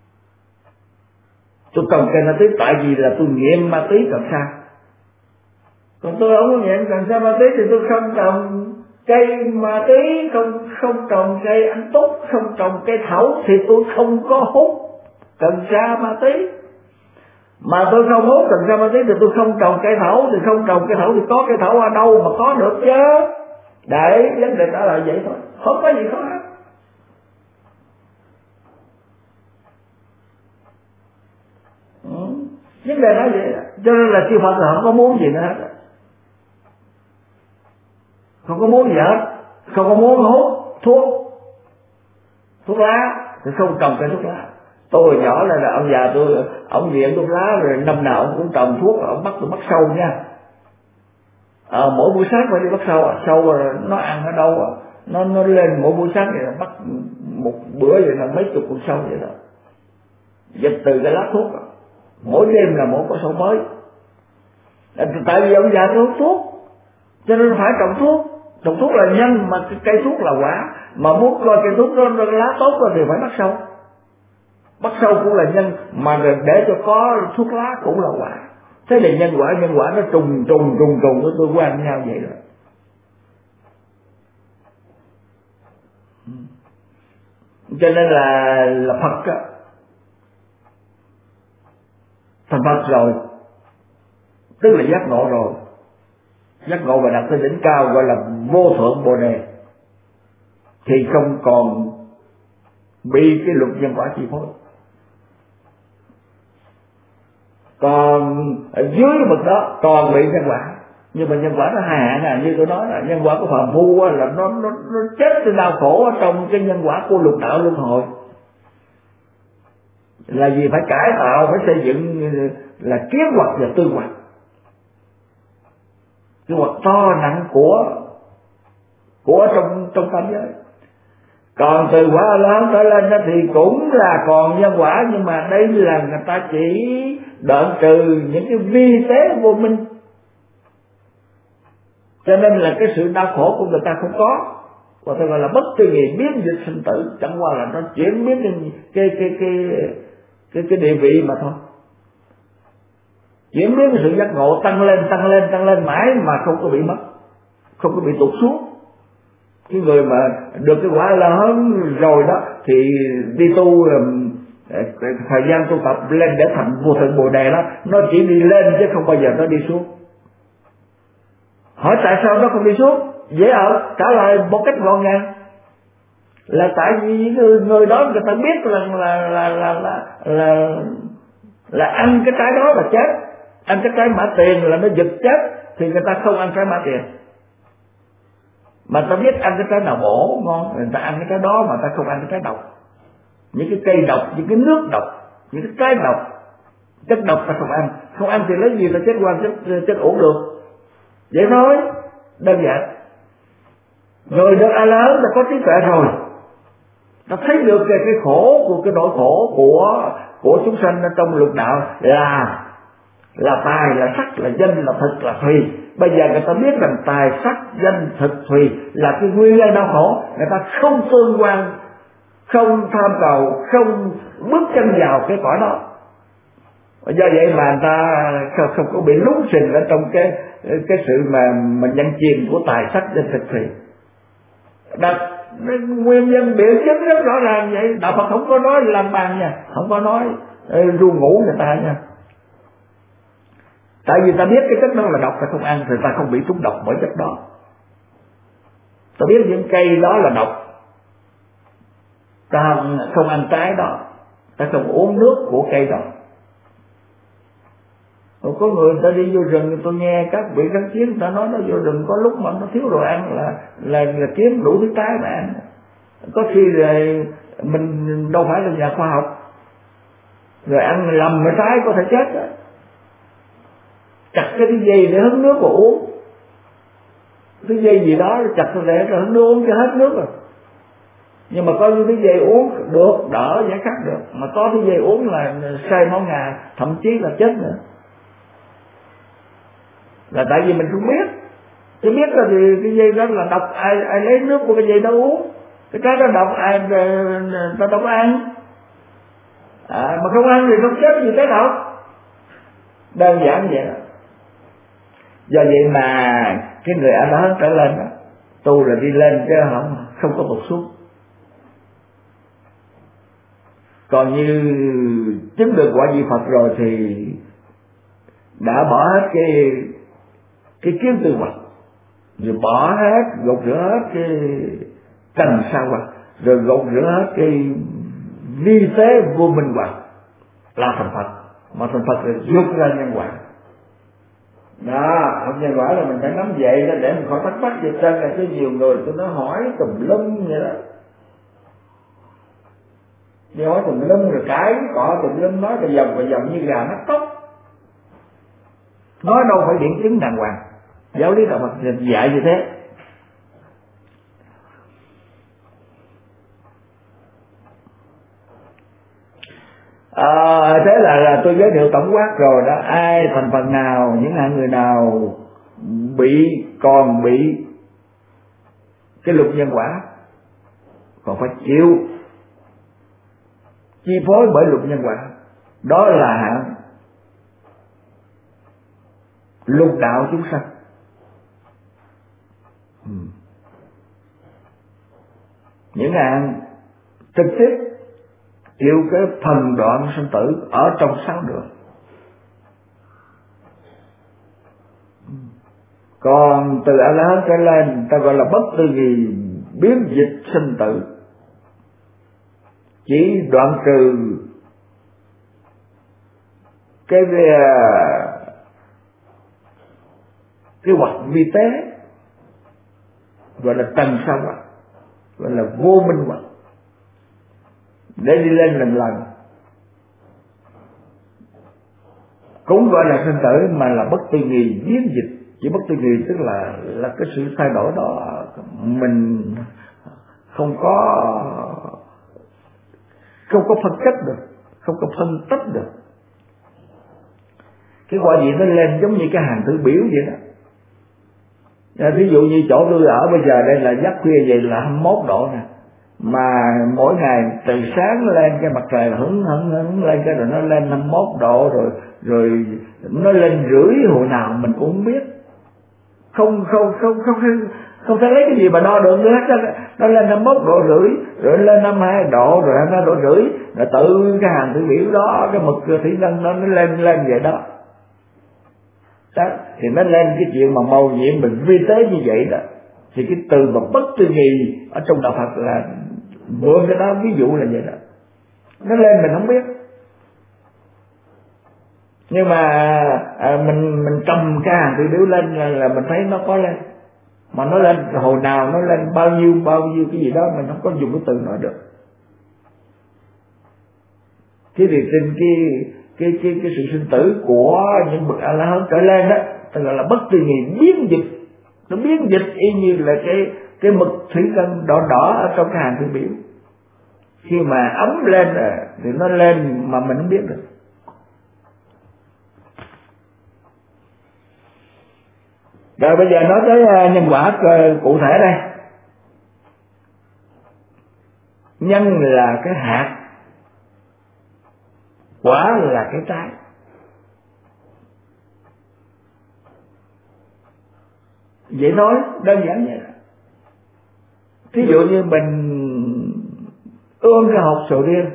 Tôi trồng cây ma túy tại vì là tôi nghiện ma túy cần sa. Còn tôi không có nghiện cần sa ma túy thì tôi không trồng cây ma túy, không trồng cây anh túc, không trồng cây thảo, thì tôi không có hút cần sa ma túy. Mà tôi không hút cần sa ma túy thì tôi không trồng cây thảo, thì không trồng cây thảo thì có cây thảo ở đâu mà có được chứ? Để vấn đề trả lời vậy thôi, không có gì khó hết. Vấn đề nói vậy đó. Cho nên là chư Phật là không có muốn gì nữa hết, không có muốn gì hết, không có muốn hút thuốc lá thì không trồng cây thuốc lá. Tôi hồi nhỏ là ông già tôi, ông nghiện thuốc lá rồi năm nào ông cũng trồng thuốc, ông bắt tôi bắt sâu nha. Mỗi buổi sáng phải đi bắt sâu, sâu rồi nó ăn ở đâu nó lên mỗi buổi sáng thì nó bắt một bữa vậy là mấy chục con sâu vậy đó, giật từ cái lá thuốc. Mỗi đêm là mỗi con sâu mới. Tại vì ông già tôi hút thuốc cho nên phải trồng thuốc. Trồng thuốc là nhân mà cái cây thuốc là quả, mà muốn coi cây thuốc đó lá tốt rồi thì phải bắt sâu. Bắt sâu cũng là nhân, mà để cho có thuốc lá cũng là quả. Thế thì nhân quả nó trùng với tôi quan nhau vậy rồi. Cho nên là Phật á, thành Phật rồi tức là giác ngộ rồi, giác ngộ và đạt tới đỉnh cao gọi là vô thượng Bồ Đề, thì không còn bị cái luật nhân quả chi phối. Còn ở dưới cái bậc đó còn bị nhân quả, nhưng mà nhân quả nó hạ nè, như tôi nói là nhân quả của phàm phu là nó chết từ đau khổ ở trong cái nhân quả của lục đạo luân hồi. Là gì? Phải cải tạo, phải xây dựng là kiến hoặc và tư hoặc. Tư hoặc to nặng của trong tam giới. Còn từ quả A-la-hán trở lên đó thì cũng là còn nhân quả, nhưng mà đây là người ta chỉ đoạn trừ những cái vi tế vô minh, cho nên là cái sự đau khổ của người ta không có. Và tôi gọi là bất tư nghị biến dịch sinh tử, chẳng qua là nó chuyển biến cái địa vị mà thôi, chuyển biến cái sự giác ngộ tăng lên mãi mà không có bị mất, không có bị tụt xuống. Cái người mà được cái quả lớn rồi đó thì đi tu, thời gian tu tập lên để thành vô thượng Bồ Đề đó, nó chỉ đi lên chứ không bao giờ nó đi xuống. Hỏi tại sao nó không đi xuống? Dễ ở, trả lời một cách gọn gàng là tại vì người đó người ta biết rằng là ăn cái trái đó là chết, ăn cái trái mã tiền là nó giật chết, thì người ta không ăn trái mã tiền. Mà ta biết ăn cái trái nào bổ ngon, người ta ăn cái trái đó, mà ta không ăn cái trái độc. Những cái cây độc, những cái nước độc, những cái trái độc, chất độc ta không ăn. Không ăn thì lấy gì ta chết quan chết ổn được. Vậy thôi, đơn giản. Rồi được A-la-hán ta có trí tuệ rồi, ta thấy được cái khổ của cái nỗi khổ của chúng sanh ở trong lục đạo là tài, là sắc, là danh, là thực, là thùy. Bây giờ người ta biết rằng tài, sắc, danh, thực, thùy là cái nguyên nhân đau khổ. Người ta không tương quan, không tham cầu, không bước chân vào cái cõi đó. Do vậy mà người ta không có bị lún sình ở trong cái sự mà nhân chìm của tài, sắc, danh, thực, thùy. Nguyên nhân biểu chứng rất rõ ràng vậy. Đạo Phật không có nói làm bàn nha, không có nói ru ngủ người ta nha. Tại vì ta biết cái chất đó là độc, ta không ăn thì ta không bị trúng độc bởi chất đó. Ta biết những cây đó là độc, ta không ăn trái đó, ta không uống nước của cây đó. Rồi có người ta đi vô rừng, tôi nghe các vị kháng chiến ta nói nó vô rừng có lúc mà nó thiếu đồ ăn là kiếm đủ thứ trái mà ăn. Có khi rồi mình đâu phải là nhà khoa học, rồi ăn lầm cái trái có thể chết đó. Chặt cái dây để hứng nước và uống, cái dây gì đó chặt để hứng nước uống cho hết nước rồi. Nhưng mà có những cái dây uống được, đỡ giải khát được, mà có cái dây uống là say máu ngà, thậm chí là chết nữa. Là tại vì mình không biết. Chứ biết là thì cái dây đó là độc, ai lấy nước của cái dây đó uống. Cái trái đó độc, ai ta đâu có ăn. Mà không ăn thì không chết gì cái độc. Đơn giản vậy đó. Do vậy mà cái người A-la-hán trở lên đó, tu là đi lên chứ không có tụt xuống. Còn như chứng được quả vị Phật rồi thì đã bỏ hết cái kiến tư hoặc, rồi bỏ hết, gột rửa hết cái trần sa hoặc, rồi gột rửa hết cái vi tế vô minh hoặc, là thành Phật. Mà thành Phật là rút ra nhân quả. Đó, học nhân quả là mình phải nắm vậy đó, để mình khỏi thắc mắc gì trơn. Là có nhiều người tôi nói hỏi tùm lum vậy đó. nói tùm lum rồi cãi cọ tùm lum, nói vòng như gà nát cốc, nói đâu phải biện chứng đàng hoàng. Giáo lý đạo Phật dạy như thế. Thế là tôi giới thiệu tổng quát rồi đó. Ai thành phần nào, những hạng người nào còn bị cái luật nhân quả, còn phải chịu chi phối bởi luật nhân quả, đó là hạng lục đạo chúng sanh. Những hạng trực tiếp chịu cái phần đoạn sinh tử ở trong 6 đường. Còn từ A-la-hán trở lên ta gọi là bất tư nghì biến dịch sinh tử, chỉ đoạn trừ cái hoạt vi tế, gọi là tầng sau hoặc, gọi là vô minh hoặc, để đi lên lần cũng gọi là sinh tử, mà là bất tư nghì biến dịch. Chỉ bất tư nghì tức là cái sự thay đổi đó mình không có phân tích được, không có phân tích được. Cái quả gì nó lên giống như cái hàng tử biểu vậy đó. Ví dụ như chỗ tôi ở bây giờ đây là giấc khuya vậy là 21 độ nè, mà mỗi ngày từ sáng lên cái mặt trời hứng lên cái rồi nó lên 51 độ rồi nó lên rưỡi hồi nào mình cũng không biết, không thể lấy cái gì mà đo được nữa hết. Nó lên 51 độ rưỡi rồi lên 52 độ rồi 22 độ rưỡi, rồi tự cái hàng tử biểu đó, cái mực thủy ngân nó lên vậy đó. Đó, thì nó lên cái chuyện mà màu nhiệm mình vi tế như vậy đó. Thì cái từ mà bất tư nghì ở trong đạo Phật là mượn cái đó ví dụ là vậy đó. Nó lên mình không biết, nhưng mà mình cầm cái hàng tử biểu lên là mình thấy nó có lên. Mà nó lên hồi nào, nó lên bao nhiêu cái gì đó mình không có dùng cái từ nói được. Thế thì trên cái sự sinh tử của những bậc A-la-hán trở lên đó, tức là bất tư nghì biến dịch. Nó biến dịch y như là cái mực thủy ngân đỏ ở trong cái hàng tử biểu. Khi mà ấm lên thì nó lên mà mình không biết được. Rồi bây giờ nói tới nhân quả cụ thể đây. Nhân là cái hạt, quả là cái trái. Vậy thôi, đơn giản vậy đó. Ví dụ như mình ươm cái hột sầu riêng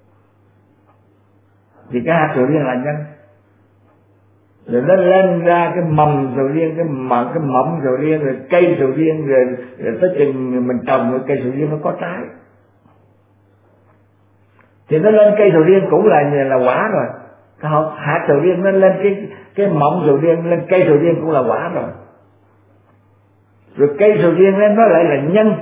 thì cái hạt sầu riêng là nhân, rồi nó lên ra cái mầm sầu riêng, cái mầm sầu riêng, rồi cây sầu riêng, rồi tới chừng mình trồng rồi cây sầu riêng nó có trái, thì nó lên cây sầu riêng cũng là quả rồi. Cái hạt sầu riêng nó lên cái mầm sầu riêng, lên cây sầu riêng cũng là quả rồi. Rồi cây sầu riêng lên nó lại là nhân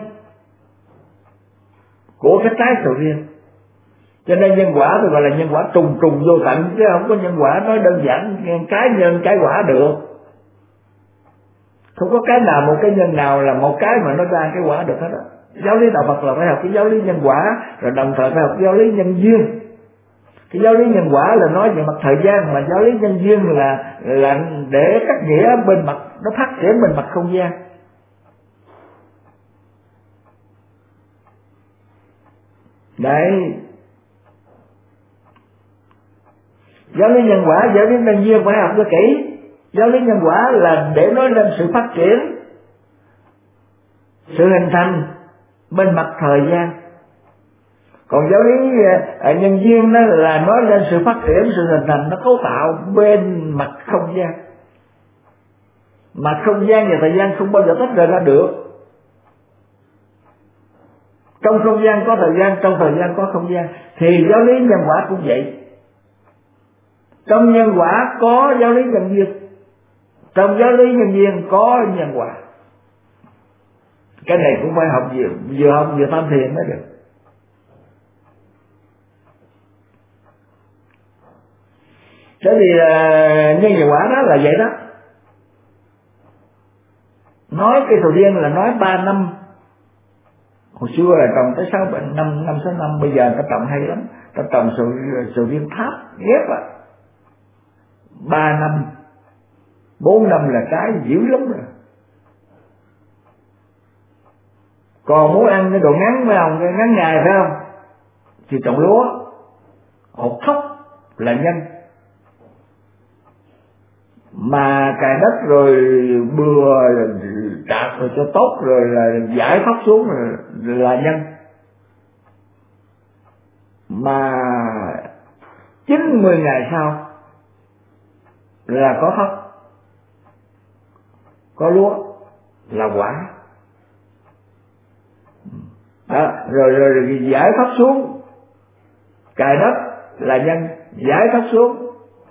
của cái trái sầu riêng. Cho nên nhân quả tôi gọi là nhân quả trùng vô tận, chứ không có nhân quả nói đơn giản cái nhân cái quả được. Không có cái nào, một cái nhân nào là một cái mà nó ra cái quả được hết á. Giáo lý đạo Phật là phải học cái giáo lý nhân quả, rồi đồng thời phải học giáo lý nhân duyên. Cái giáo lý nhân quả là nói về mặt thời gian, mà giáo lý nhân duyên là để các nghĩa bên mặt nó phát triển bên mặt không gian. Đấy, giáo lý nhân quả, giáo lý nhân duyên phải học cho kỹ. Giáo lý nhân quả là để nói lên sự phát triển, sự hình thành bên mặt thời gian. Còn giáo lý nhân duyên đó là nói lên sự phát triển, sự hình thành, nó cấu tạo bên mặt không gian. Mà không gian và thời gian không bao giờ tách rời ra được. Trong không gian có thời gian, trong thời gian có không gian. Thì giáo lý nhân quả cũng vậy. Trong nhân quả có giáo lý nhân duyên, trong giáo lý nhân duyên có nhân quả. Cái này cũng phải học vừa học vừa tham thiền mới được. Thế thì nhân và quả đó là vậy đó. Nói cây sầu riêng là nói 3 năm. Hồi xưa là trồng tới 6 năm, bây giờ ta trồng hay lắm. Ta trồng sầu riêng tháp ghép á, 3 năm 4 năm là trái dữ lắm rồi. Còn muốn ăn cái độ ngắn mấy ông, cái ngắn ngày phải không, thì trồng lúa. Hột thóc là nhân, mà cài đất rồi bừa trạc rồi cho tốt rồi là giải thóc xuống rồi là nhân. Mà 90 ngày sau là có thóc, có lúa là quả đó. Rồi giải thóc xuống, cài đất là nhân, giải thóc xuống,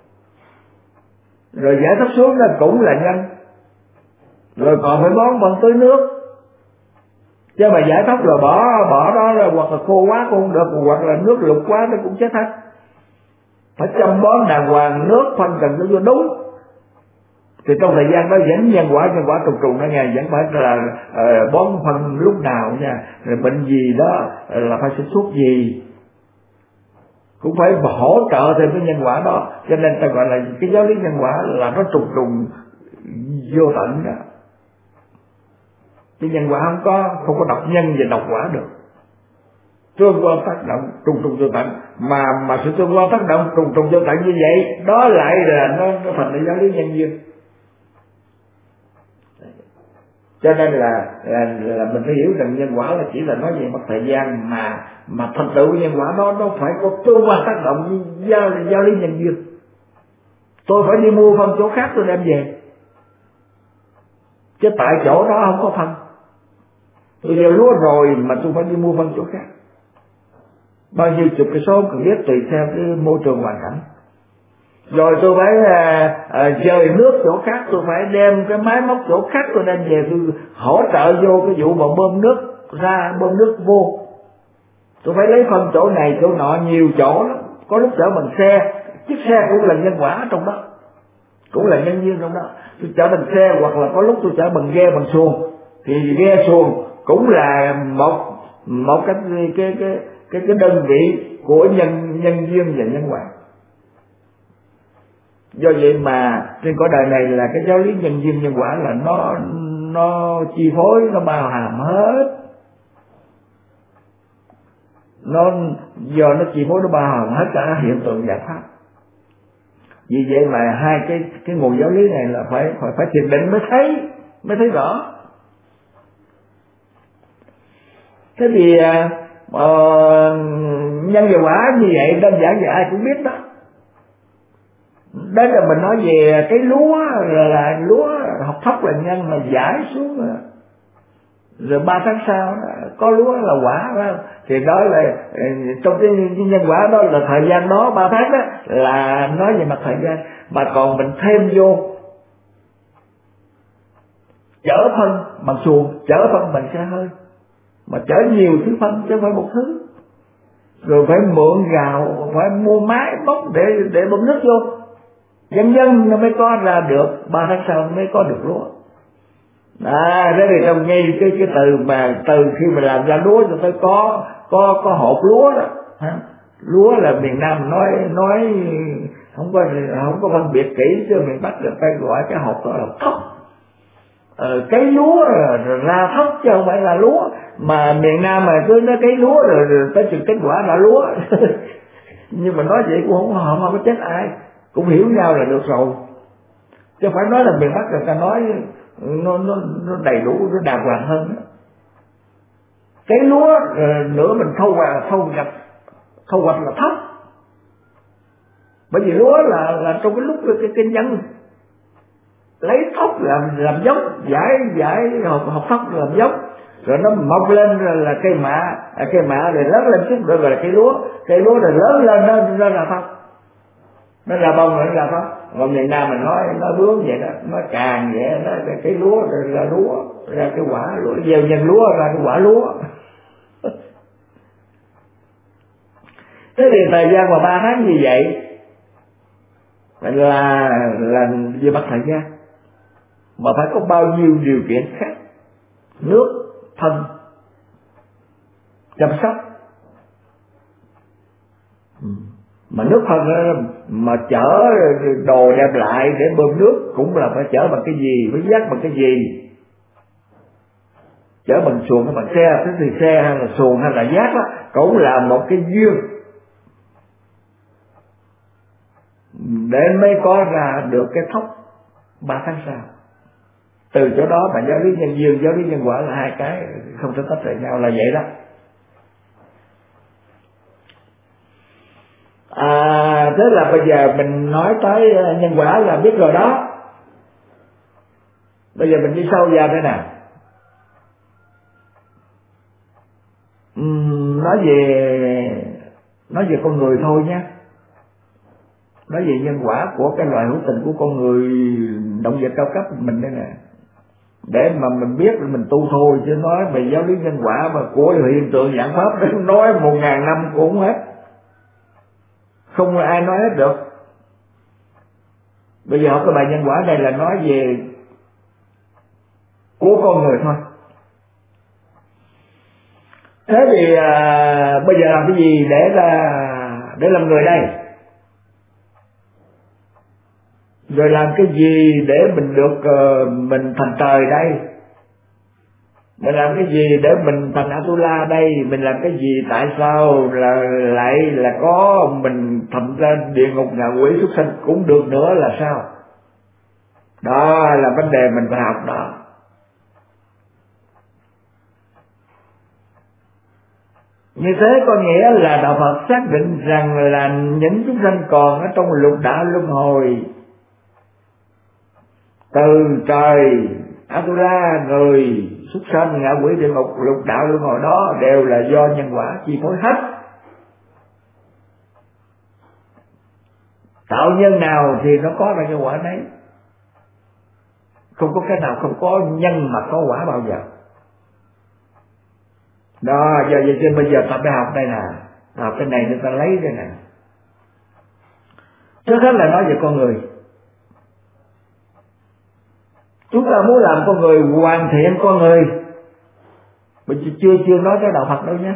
rồi giải thóc xuống là cũng là nhân. Rồi còn phải bón bằng tưới nước, chứ mà giải thóc rồi bỏ đó rồi, hoặc là khô quá cũng không được, hoặc là nước lụt quá nó cũng chết hết. Phải chăm bón đàng hoàng, nước phân cần nó đúng. Thì trong thời gian đó vẫn nhân quả trùng đó nha, vẫn phải là bón phân lúc nào nha, rồi bệnh gì đó là phải xịt thuốc gì, cũng phải hỗ trợ thêm cái nhân quả đó. Cho nên ta gọi là cái giáo lý nhân quả là nó trùng vô tận đó. Cái nhân quả không có độc nhân và độc quả được. Tương quan tác động trùng vô tận, mà sự tương quan tác động trùng vô tận như vậy đó lại là nó thành là giáo lý nhân duyên. Cho nên là mình phải hiểu rằng nhân quả là chỉ là nói về mặt thời gian, mà thành tựu nhân quả đó nó phải có tương quan tác động giao lý nhân duyên. Tôi phải đi mua phân chỗ khác tôi đem về, chứ tại chỗ đó không có phân. Tôi gieo lúa rồi mà tôi phải đi mua phân chỗ khác, bao nhiêu chục cây số cần biết, tùy theo cái môi trường hoàn cảnh. Rồi tôi phải dời nước chỗ khác, tôi phải đem cái máy móc chỗ khác tôi đem về, tôi hỗ trợ vô cái vụ mà bơm nước ra bơm nước vô. Tôi phải lấy phân chỗ này chỗ nọ, nhiều chỗ lắm. Có lúc chở bằng xe, chiếc xe cũng là nhân quả trong đó, cũng là nhân duyên trong đó. Tôi chở bằng xe, hoặc là có lúc tôi chở bằng ghe bằng xuồng, thì ghe xuồng cũng là một cái đơn vị của nhân duyên và nhân quả. Do vậy mà trên cõi đời này là cái giáo lý nhân duyên nhân quả là nó chi phối, nó bao hàm hết. Do nó chi phối, nó bao hàm hết cả hiện tượng giải pháp. Vì vậy mà hai cái nguồn giáo lý này là phải thiền định mới thấy rõ. Thế thì nhân và quả như vậy đơn giản thì ai cũng biết đó. Đó là mình nói về cái lúa, là lúa học thóc là nhân, mà giải xuống rồi 3 tháng sau có lúa là quả đó. Thì đó là trong cái nhân quả đó là thời gian đó 3 tháng đó là nói về mặt thời gian. Mà còn mình thêm vô chở phân bằng xuồng, chở phân bằng xe hơi, mà chở nhiều thứ phân chứ không phải một thứ. Rồi phải mượn gạo, phải mua máy móc để bơm nước vô, dân nó mới có ra được, 3 tháng sau mới có được lúa. Thế thì trong ngay cái từ mà từ khi mà làm ra lúa cho tới có hột lúa đó. Lúa là miền Nam nói không có phân biệt kỹ, chứ miền Bắc người ta gọi cái hột đó là thóc. Cái lúa rồi ra thóc chứ không phải là lúa. Mà miền Nam mà cứ nói cái lúa rồi tới chừng kết quả là lúa. Nhưng mà nói vậy cũng không có chết ai, cũng hiểu nhau là được rồi. Chứ phải nói là miền Bắc người ta nói nó đầy đủ, nó đàng hoàng hơn đó. Cái lúa nữa mình thâu hoạch là thóc. Bởi vì lúa là trong cái lúc cái nhân lấy thóc làm giống, giải học thóc làm giống, rồi nó mọc lên rồi là cây mạ rồi lớn lên chút nữa gọi là cây lúa rồi lớn lên nó là thóc, nó ra bông rồi nó ra thóc. Còn miền Nam mình nói bướm vậy đó, nó càng vậy đó, cái lúa rồi là lúa, ra cái quả lúa, gieo nhân lúa ra cái quả lúa. Thế thì thời gian mà 3 tháng như vậy là về mặt thời gian, mà phải có bao nhiêu điều kiện khác: nước, thân, chăm sóc. Mà nước thân mà chở đồ đem lại để bơm nước cũng là phải chở bằng cái gì, phải dắt bằng cái gì. Chở bằng xuồng hay bằng xe, thế thì xe hay là xuồng hay là dắt đó cũng là một cái duyên để mới có ra được cái thóc 3 tháng sau. Từ chỗ đó mà giáo lý nhân duyên, giáo lý nhân quả là hai cái không thể tách rời nhau, là vậy đó. Thế là bây giờ mình nói tới nhân quả là biết rồi đó. Bây giờ mình đi sâu vào đây nè. Nói về con người thôi nhé. Nói về nhân quả của cái loài hữu tình của con người, động vật cao cấp mình đây nè, để mà mình biết là mình tu thôi, chứ nói về giáo lý nhân quả mà của hiện tượng dạng pháp nói 1000 năm cũng không hết, không ai nói hết được. Bây giờ học cái bài nhân quả đây là nói về của con người thôi. Thế thì bây giờ làm cái gì để làm người đây? Rồi làm cái gì để mình được mình thành trời đây? Mình làm cái gì để mình thành Atula đây? Mình làm cái gì, tại sao lại có mình thành ra địa ngục, ngạ quỷ, súc sanh cũng được nữa là sao? Đó là vấn đề mình phải học đó. Như thế có nghĩa là đạo Phật xác định rằng là những chúng sanh còn ở trong lục đạo luân hồi, từ trời, Atula, người, súc sanh, ngạ quỷ, địa ngục, lục đạo luân hồi đó đều là do nhân quả chi phối hết. Tạo nhân nào thì nó có ra nhân quả đấy, không có cái nào không có nhân mà có quả bao giờ. Đó, giờ vậy bây giờ ta phải học đây nè, học cái này người ta lấy đây nè. Trước hết là nói về con người. Chúng ta muốn làm con người, hoàn thiện con người, mình chưa nói tới đạo Phật đâu nhé,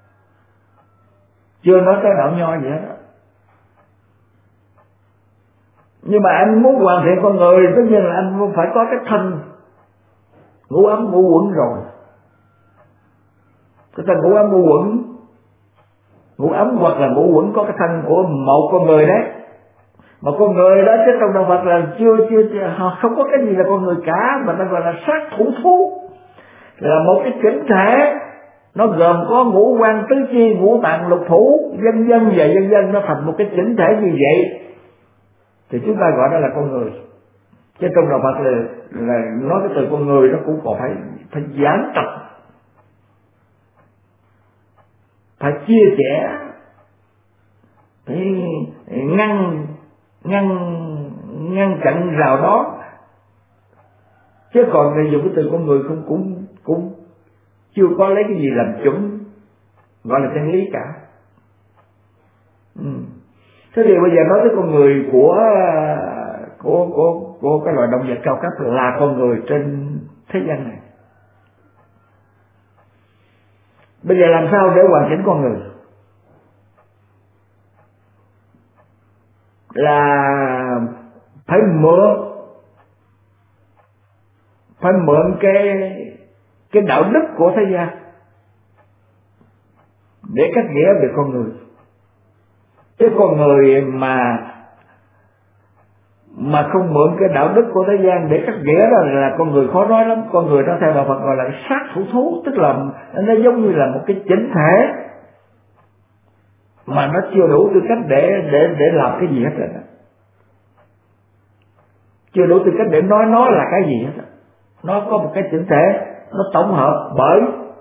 chưa nói tới đạo Nho gì hết. Nhưng mà anh muốn hoàn thiện con người, tất nhiên là anh phải có cái thân ngũ ấm ngũ quẩn rồi. Cái thân ngũ ấm ngũ quẩn, ngũ ấm hoặc là ngũ quẩn có cái thân của một con người đấy. Mà con người đó chứ trong đạo Phật là chưa không có cái gì là con người cả, mà nó gọi là sát thủ thú, là một cái chỉnh thể, nó gồm có ngũ quan tứ chi, ngũ tạng lục phủ, vân vân và vân vân, nó thành một cái chỉnh thể như vậy thì chúng ta gọi đó là con người. Chứ trong đạo Phật là nói cái từ con người nó cũng còn phải giảng tập, phải chia sẻ, phải ngăn chặn rào đó. Chứ còn dùng cái từ con người cũng chưa có lấy cái gì làm chuẩn gọi là chân lý cả. Thế thì bây giờ nói tới con người của cái loài động vật cao cấp là con người trên thế gian này. Bây giờ làm sao để hoàn chỉnh con người? Là phải mượn cái đạo đức của thế gian để cách nghĩa về con người. Chứ con người mà không mượn cái đạo đức của thế gian để cách nghĩa đó là con người khó nói lắm. Con người đó theo đạo Phật gọi là sát thủ thú, tức là nó giống như là một cái chỉnh thể mà nó chưa đủ tư cách để làm cái gì hết rồi đó. Chưa đủ tư cách để nói nó là cái gì hết. Nó có một cái chỉnh thể, nó tổng hợp bởi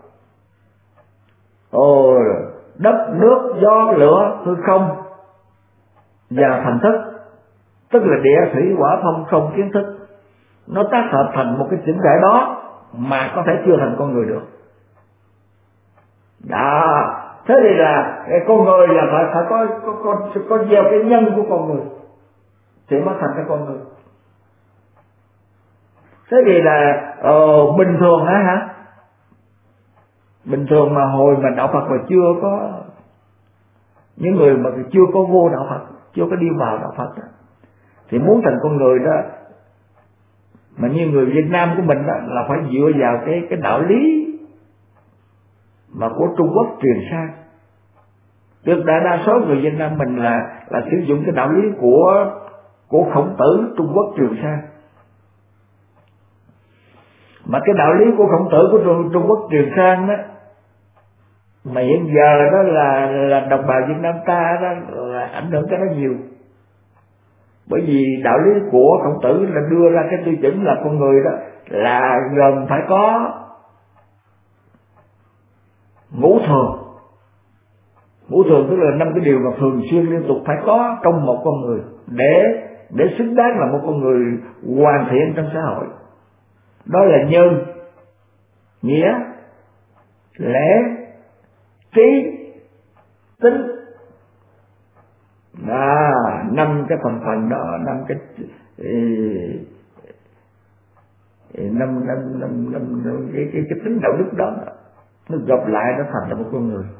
đất, nước, gió, lửa, hư không và thành thức, tức là địa, thủy, hỏa, phong, không, kiến thức. Nó tác hợp thành một cái chỉnh thể đó mà có thể chưa thành con người được. Đó. Thế thì là con người là phải có gieo cái nhân của con người. thì mới thành cái con người. Thế thì là bình thường hả? Bình thường mà hồi mà đạo Phật mà chưa có, những người mà chưa có vô đạo Phật, chưa có đi vào đạo Phật đó, thì muốn thành con người đó, mà như người Việt Nam của mình đó, là phải dựa vào cái đạo lý mà của Trung Quốc truyền sang. Được đa số người Việt Nam mình là sử dụng cái đạo lý của Khổng Tử Trung Quốc truyền sang. Mà cái đạo lý của Khổng Tử của Trung Quốc truyền sang đó, mà hiện giờ đó là đồng bào Việt Nam ta đó là ảnh hưởng cái đó nhiều. Bởi vì đạo lý của Khổng Tử là đưa ra cái tiêu chuẩn là con người đó là gần phải có ngũ thường. Ngũ thường tức là 5 cái điều mà thường xuyên liên tục phải có trong một con người để xứng đáng là một con người hoàn thiện trong xã hội. Đó là nhân, nghĩa, lễ, trí, tính. Đó, 5 cái phần đó, 5 cái cái tính đạo đức đó, nó gặp lại nó thành ra một con người.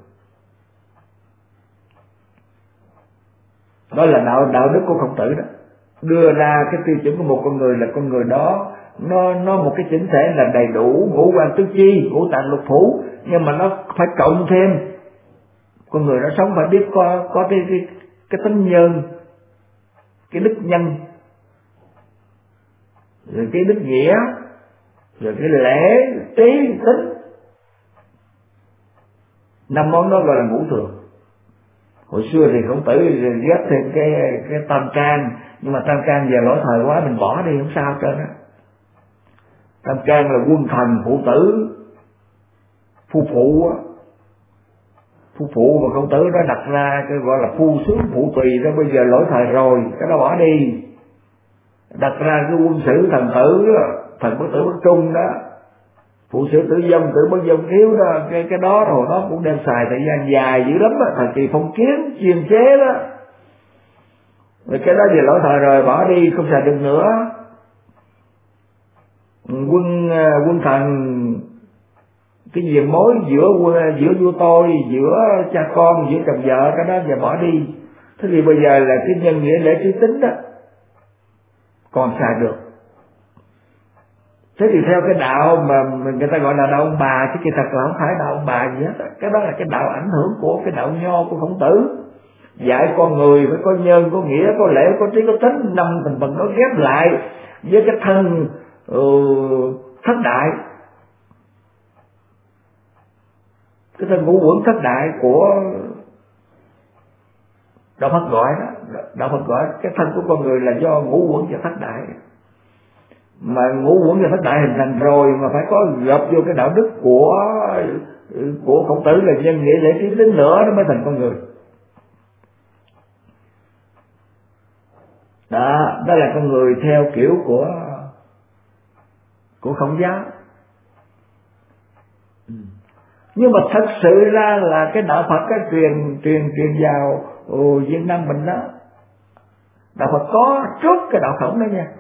Đó là đạo đức của Khổng Tử đó, đưa ra cái tiêu chuẩn của một con người là con người đó nó một cái chỉnh thể là đầy đủ ngũ quan tứ chi, ngũ tạng lục phủ, nhưng mà nó phải cộng thêm con người nó sống phải biết có cái tính nhân, cái đức nhân, rồi cái đức nghĩa, rồi cái lễ, trí, tính. 5 món đó gọi là ngũ thường. Hồi xưa thì Khổng Tử ghép thêm cái tam can, nhưng mà tam can giờ lỗi thời quá mình bỏ đi không sao trơn á. Tam can là quân thần, phụ tử, phu phụ mà Khổng Tử đó đặt ra cái gọi là phu sướng phụ tùy đó, bây giờ lỗi thời rồi, cái đó bỏ đi. Đặt ra cái quân sử thần tử, thần bất tử bất trung đó, phụ sử tử vong, tử bất vong thiếu đó, cái đó rồi nó cũng đem xài thời gian dài dữ lắm đó, thời kỳ phong kiến chuyên chế đó. Rồi cái đó về lỗi thời rồi, bỏ đi không xài được nữa. Quân thần, cái gì mối giữa vua tôi, giữa cha con, giữa chồng vợ, cái đó giờ bỏ đi. Thế thì bây giờ là cái nhân nghĩa lễ trí tính đó còn xài được. Thế thì theo cái đạo mà người ta gọi là đạo ông bà, chứ kỳ thật là không phải đạo ông bà gì hết. Cái đó là cái đạo ảnh hưởng của cái đạo Nho của Khổng Tử, dạy con người phải có nhân, có nghĩa, có lễ, có trí, có tính, 5 thành phần đó ghép lại với cái thân thất đại, cái thân ngũ uẩn thất đại của đạo Phật gọi đó. Đạo Phật gọi cái thân của con người là do ngũ uẩn và thất đại, mà ngũ uẩn và thất đại hình thành rồi mà phải có gộp vô cái đạo đức của Khổng Tử là nhân nghĩa lễ trí tính nữa nó mới thành con người. Đó là con người theo kiểu của Khổng giáo. Nhưng mà thật sự ra là cái đạo Phật cái truyền vào Việt Nam mình đó, đạo Phật có trước cái đạo Khổng đó nha.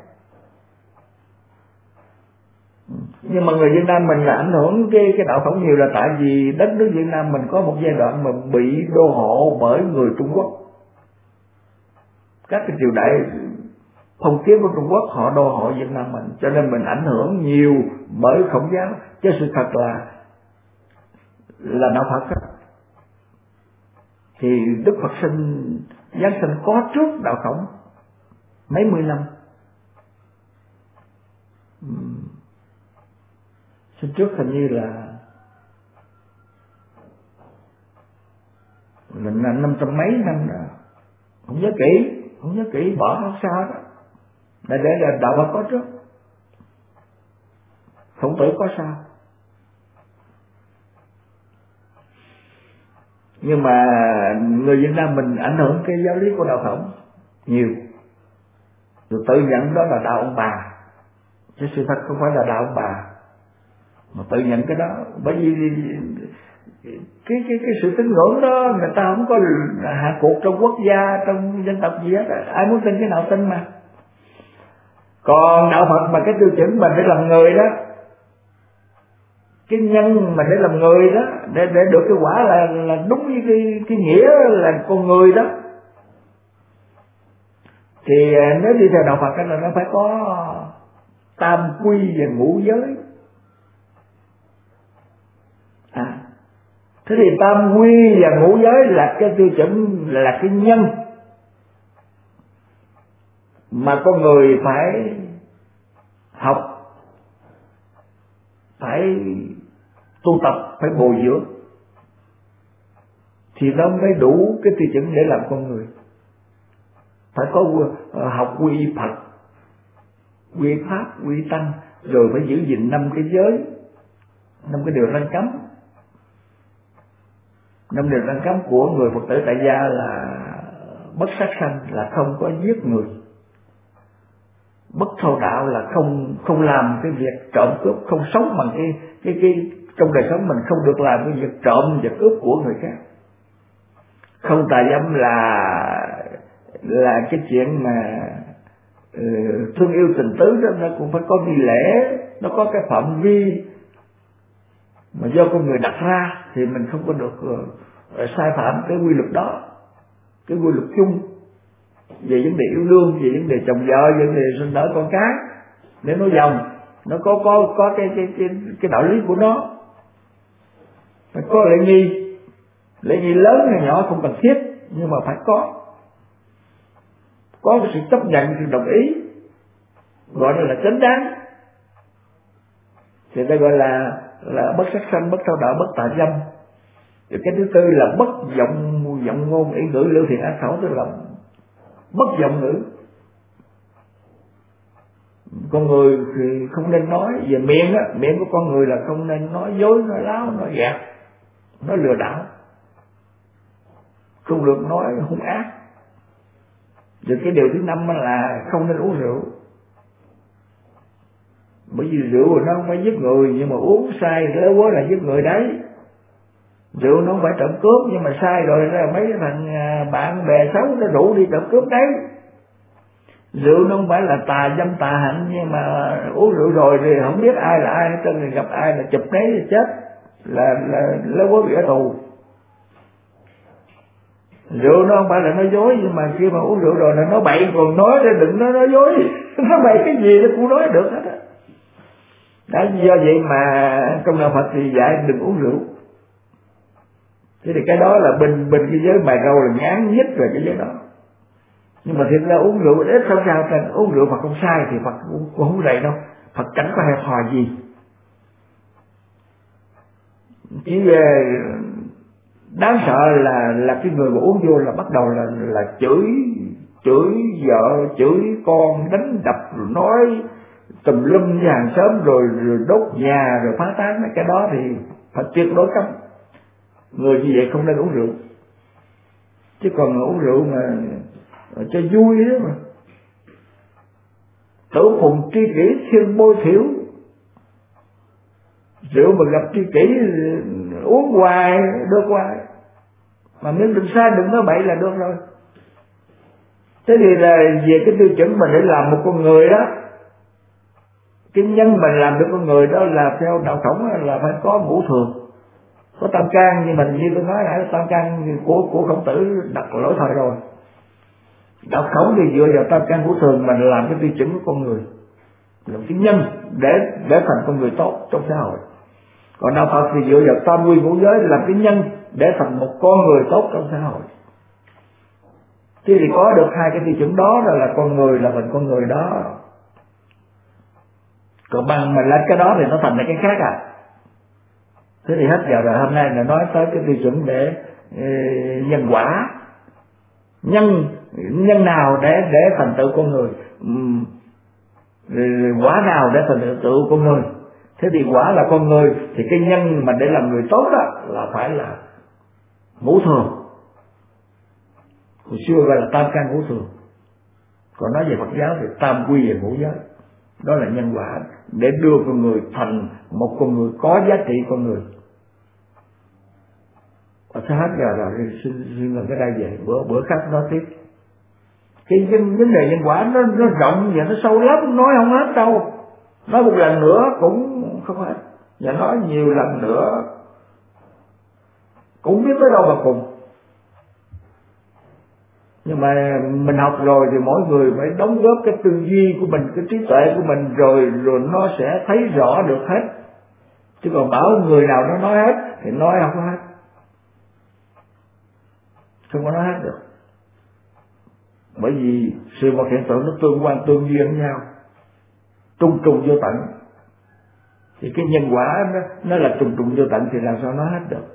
Nhưng mà người Việt Nam mình là ảnh hưởng cái đạo Khổng nhiều là tại vì đất nước Việt Nam mình có một giai đoạn mà bị đô hộ bởi người Trung Quốc. Các cái triều đại phong kiến của Trung Quốc họ đô hộ Việt Nam mình, cho nên mình ảnh hưởng nhiều bởi Khổng giáo. Chứ sự thật là đạo Phật đó, thì Đức Phật Giáng sinh có trước đạo Khổng mấy mươi năm. Sinh trước hình như là 500 mấy năm đó, không nhớ kỹ bỏ không sao đó. Để là đạo Phật có trước, Khổng Tử có sao. Nhưng mà người Việt Nam mình ảnh hưởng cái giáo lý của đạo Khổng nhiều, rồi tự nhận đó là đạo ông bà, chứ sự thật không phải là đạo ông bà, mà tự nhận cái đó. Bởi vì cái sự tín ngưỡng đó người ta không có hạ cuộc trong quốc gia, trong dân tộc gì hết, ai muốn tin cái nào tin mà. Còn đạo Phật mà cái tiêu chuẩn mà để làm người đó, cái nhân mà để làm người đó, để được cái quả là đúng với cái nghĩa là con người đó, thì nếu đi theo đạo Phật là nó phải có tam quy và ngũ giới. Thế thì tam quy và ngũ giới là cái tiêu chuẩn, là cái nhân mà con người phải học, phải tu tập, phải bồi dưỡng, thì nó mới đủ cái tiêu chuẩn để làm con người. Phải có học quy Phật, quy Pháp, quy Tăng, rồi phải giữ gìn 5 cái giới, 5 cái điều răn cấm. 5 điều răn cấm của người Phật tử tại gia là bất sát sanh, là không có giết người, bất thâu đạo là không làm cái việc trộm cướp, không sống bằng cái trong đời sống mình không được làm cái việc trộm và cướp của người khác, không tà dâm là cái chuyện mà thương yêu tình tứ đó, nó cũng phải có nghi lễ, nó có cái phạm vi mà do con người đặt ra, thì mình không có được sai phạm cái quy luật đó, cái quy luật chung về vấn đề yêu đương, về vấn đề chồng vợ, về vấn đề sinh nở con cái, để nó dòng, nó có cái đạo lý của nó. Phải có lễ nghi lớn hay nhỏ không cần thiết, nhưng mà phải có cái sự chấp nhận, sự đồng ý, gọi là chánh đáng, thì ta gọi là bất sát sanh, bất thâu đạo, bất tà dâm. Rồi cái thứ tư là bất vọng ngôn, ý ngữ, lưu thiện ác khẩu, tức là bất vọng ngữ. Con người thì không nên nói về miệng á, miệng của con người là không nên nói dối, nói láo, nói gạt, nói lừa đảo, không được nói hung ác. Rồi cái điều thứ 5 là không nên uống rượu, bởi vì rượu nó không phải giết người, nhưng mà uống say léo quá là giết người đấy. Rượu nó không phải trộm cướp, nhưng mà sai rồi ra mấy thằng bạn bè xấu nó rủ đi trộm cướp đấy. Rượu nó không phải là tà dâm tà hạnh, nhưng mà uống rượu rồi thì không biết ai là ai, cho người gặp ai là chụp đấy thì chết, là léo quá bị ở tù. Rượu nó không phải là nói dối, nhưng mà khi mà uống rượu rồi là nó bậy, còn nói ra đừng nói dối. Nó bậy cái gì nó cũng nói được hết á. Đó, do vậy mà trong đạo Phật thì dạy đừng uống rượu. Thế thì cái đó là bình cái giới bài râu là ngán nhất về cái giới đó. Nhưng mà thiệt ra uống rượu ít sao sao, uống rượu mà không sai thì Phật cũng không dạy đâu. Phật chẳng có hẹp hòi gì. Chỉ về đáng sợ là cái người mà uống vô là bắt đầu là chửi vợ, chửi con, đánh đập, rồi nói tùm lum với hàng xóm, rồi đốt nhà, rồi phá tán. Cái đó thì phải tuyệt đối cấm. Người như vậy không nên uống rượu. Chứ còn uống rượu mà cho vui đó mà, tử phùng tri kỷ thiên bôi thiểu. Rượu mà gặp tri kỷ uống hoài được hoài, mà nếu đừng sai đừng nói bậy là được rồi. Thế thì là về cái tiêu chuẩn mà để làm một con người đó, cái nhân mình làm được con người đó là theo đạo khổng là phải có ngũ thường, có tam can. Nhưng mà như tôi nói nãy, tam can của Khổng Tử đặt lỗi thời rồi. Đạo khổng thì dựa vào tam can ngũ thường mà làm cái tiêu chuẩn của con người, làm cái nhân để thành con người tốt trong xã hội. Còn đạo Phật thì dựa vào tam quy ngũ giới làm cái nhân để thành một con người tốt trong xã hội. Thế thì có được hai cái tiêu chuẩn đó là con người, là mình con người đó. Còn bằng mình lên cái đó thì nó thành ra cái khác à. Thế thì hết giờ rồi, hôm nay là nói tới cái tiêu chuẩn để nhân quả. Nhân nào để thành tựu con người, quả nào để thành tựu con người. Thế thì quả là con người, thì cái nhân mà để làm người tốt đó là phải là ngũ thường. Hồi xưa gọi là tam can ngũ thường. Còn nói về Phật giáo thì tam quy và ngũ giới. Đó là nhân quả để đưa con người thành một con người có giá trị con người. Và hết giờ rồi, xin lần cái đây về, bữa khác nói tiếp. Cái vấn đề nhân quả nó rộng và nó sâu lắm, nói không hết đâu. Nói một lần nữa cũng không hết, và nói nhiều lần nữa cũng biết tới đâu mà cùng. Nhưng mà mình học rồi thì mỗi người phải đóng góp cái tư duy của mình, cái trí tuệ của mình, rồi nó sẽ thấy rõ được hết. Chứ còn bảo người nào nó nói hết thì nói không có hết, không có nói hết được. Bởi vì sự vật hiện tượng nó tương quan tương duyên nhau, trùng trùng vô tận. Thì cái nhân quả nó là trùng trùng vô tận thì làm sao nói hết được.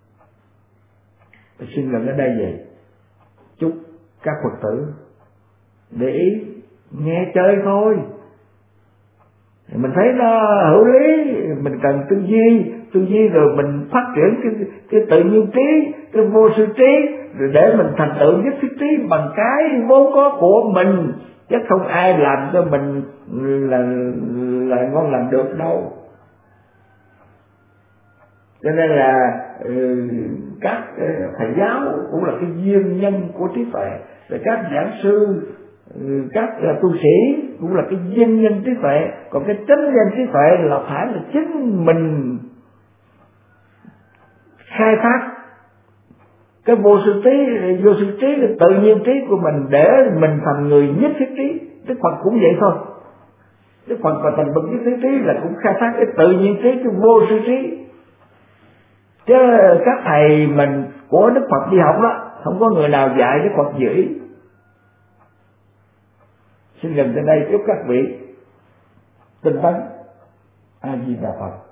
Tôi xin lần ở đây vậy. Chúc các Phật tử để ý nghe chơi thôi. Mình thấy nó hữu lý, mình cần tư duy rồi mình phát triển cái tự nhiên trí, cái vô sư trí, rồi để mình thành tựu nhất thiết trí bằng cái vốn có của mình, chứ không ai làm cho mình là ngon làm được đâu. Cho nên là các thầy giáo cũng là cái duyên nhân của trí tuệ, rồi các giảng sư, các tu sĩ cũng là cái duyên nhân trí tuệ. Còn cái chánh nhân trí tuệ là phải là chính mình khai thác cái vô sư trí là tự nhiên trí của mình để mình thành người nhất thiết trí. Đức Phật cũng vậy thôi. Đức Phật và thành bậc nhất thiết trí là cũng khai thác cái tự nhiên trí, cái vô sư trí. Chứ các thầy mình của Đức Phật đi học đó, không có người nào dạy Đức Phật giữ. Xin dừng tới đây, chúc các vị tinh tấn. A Di Đà Phật.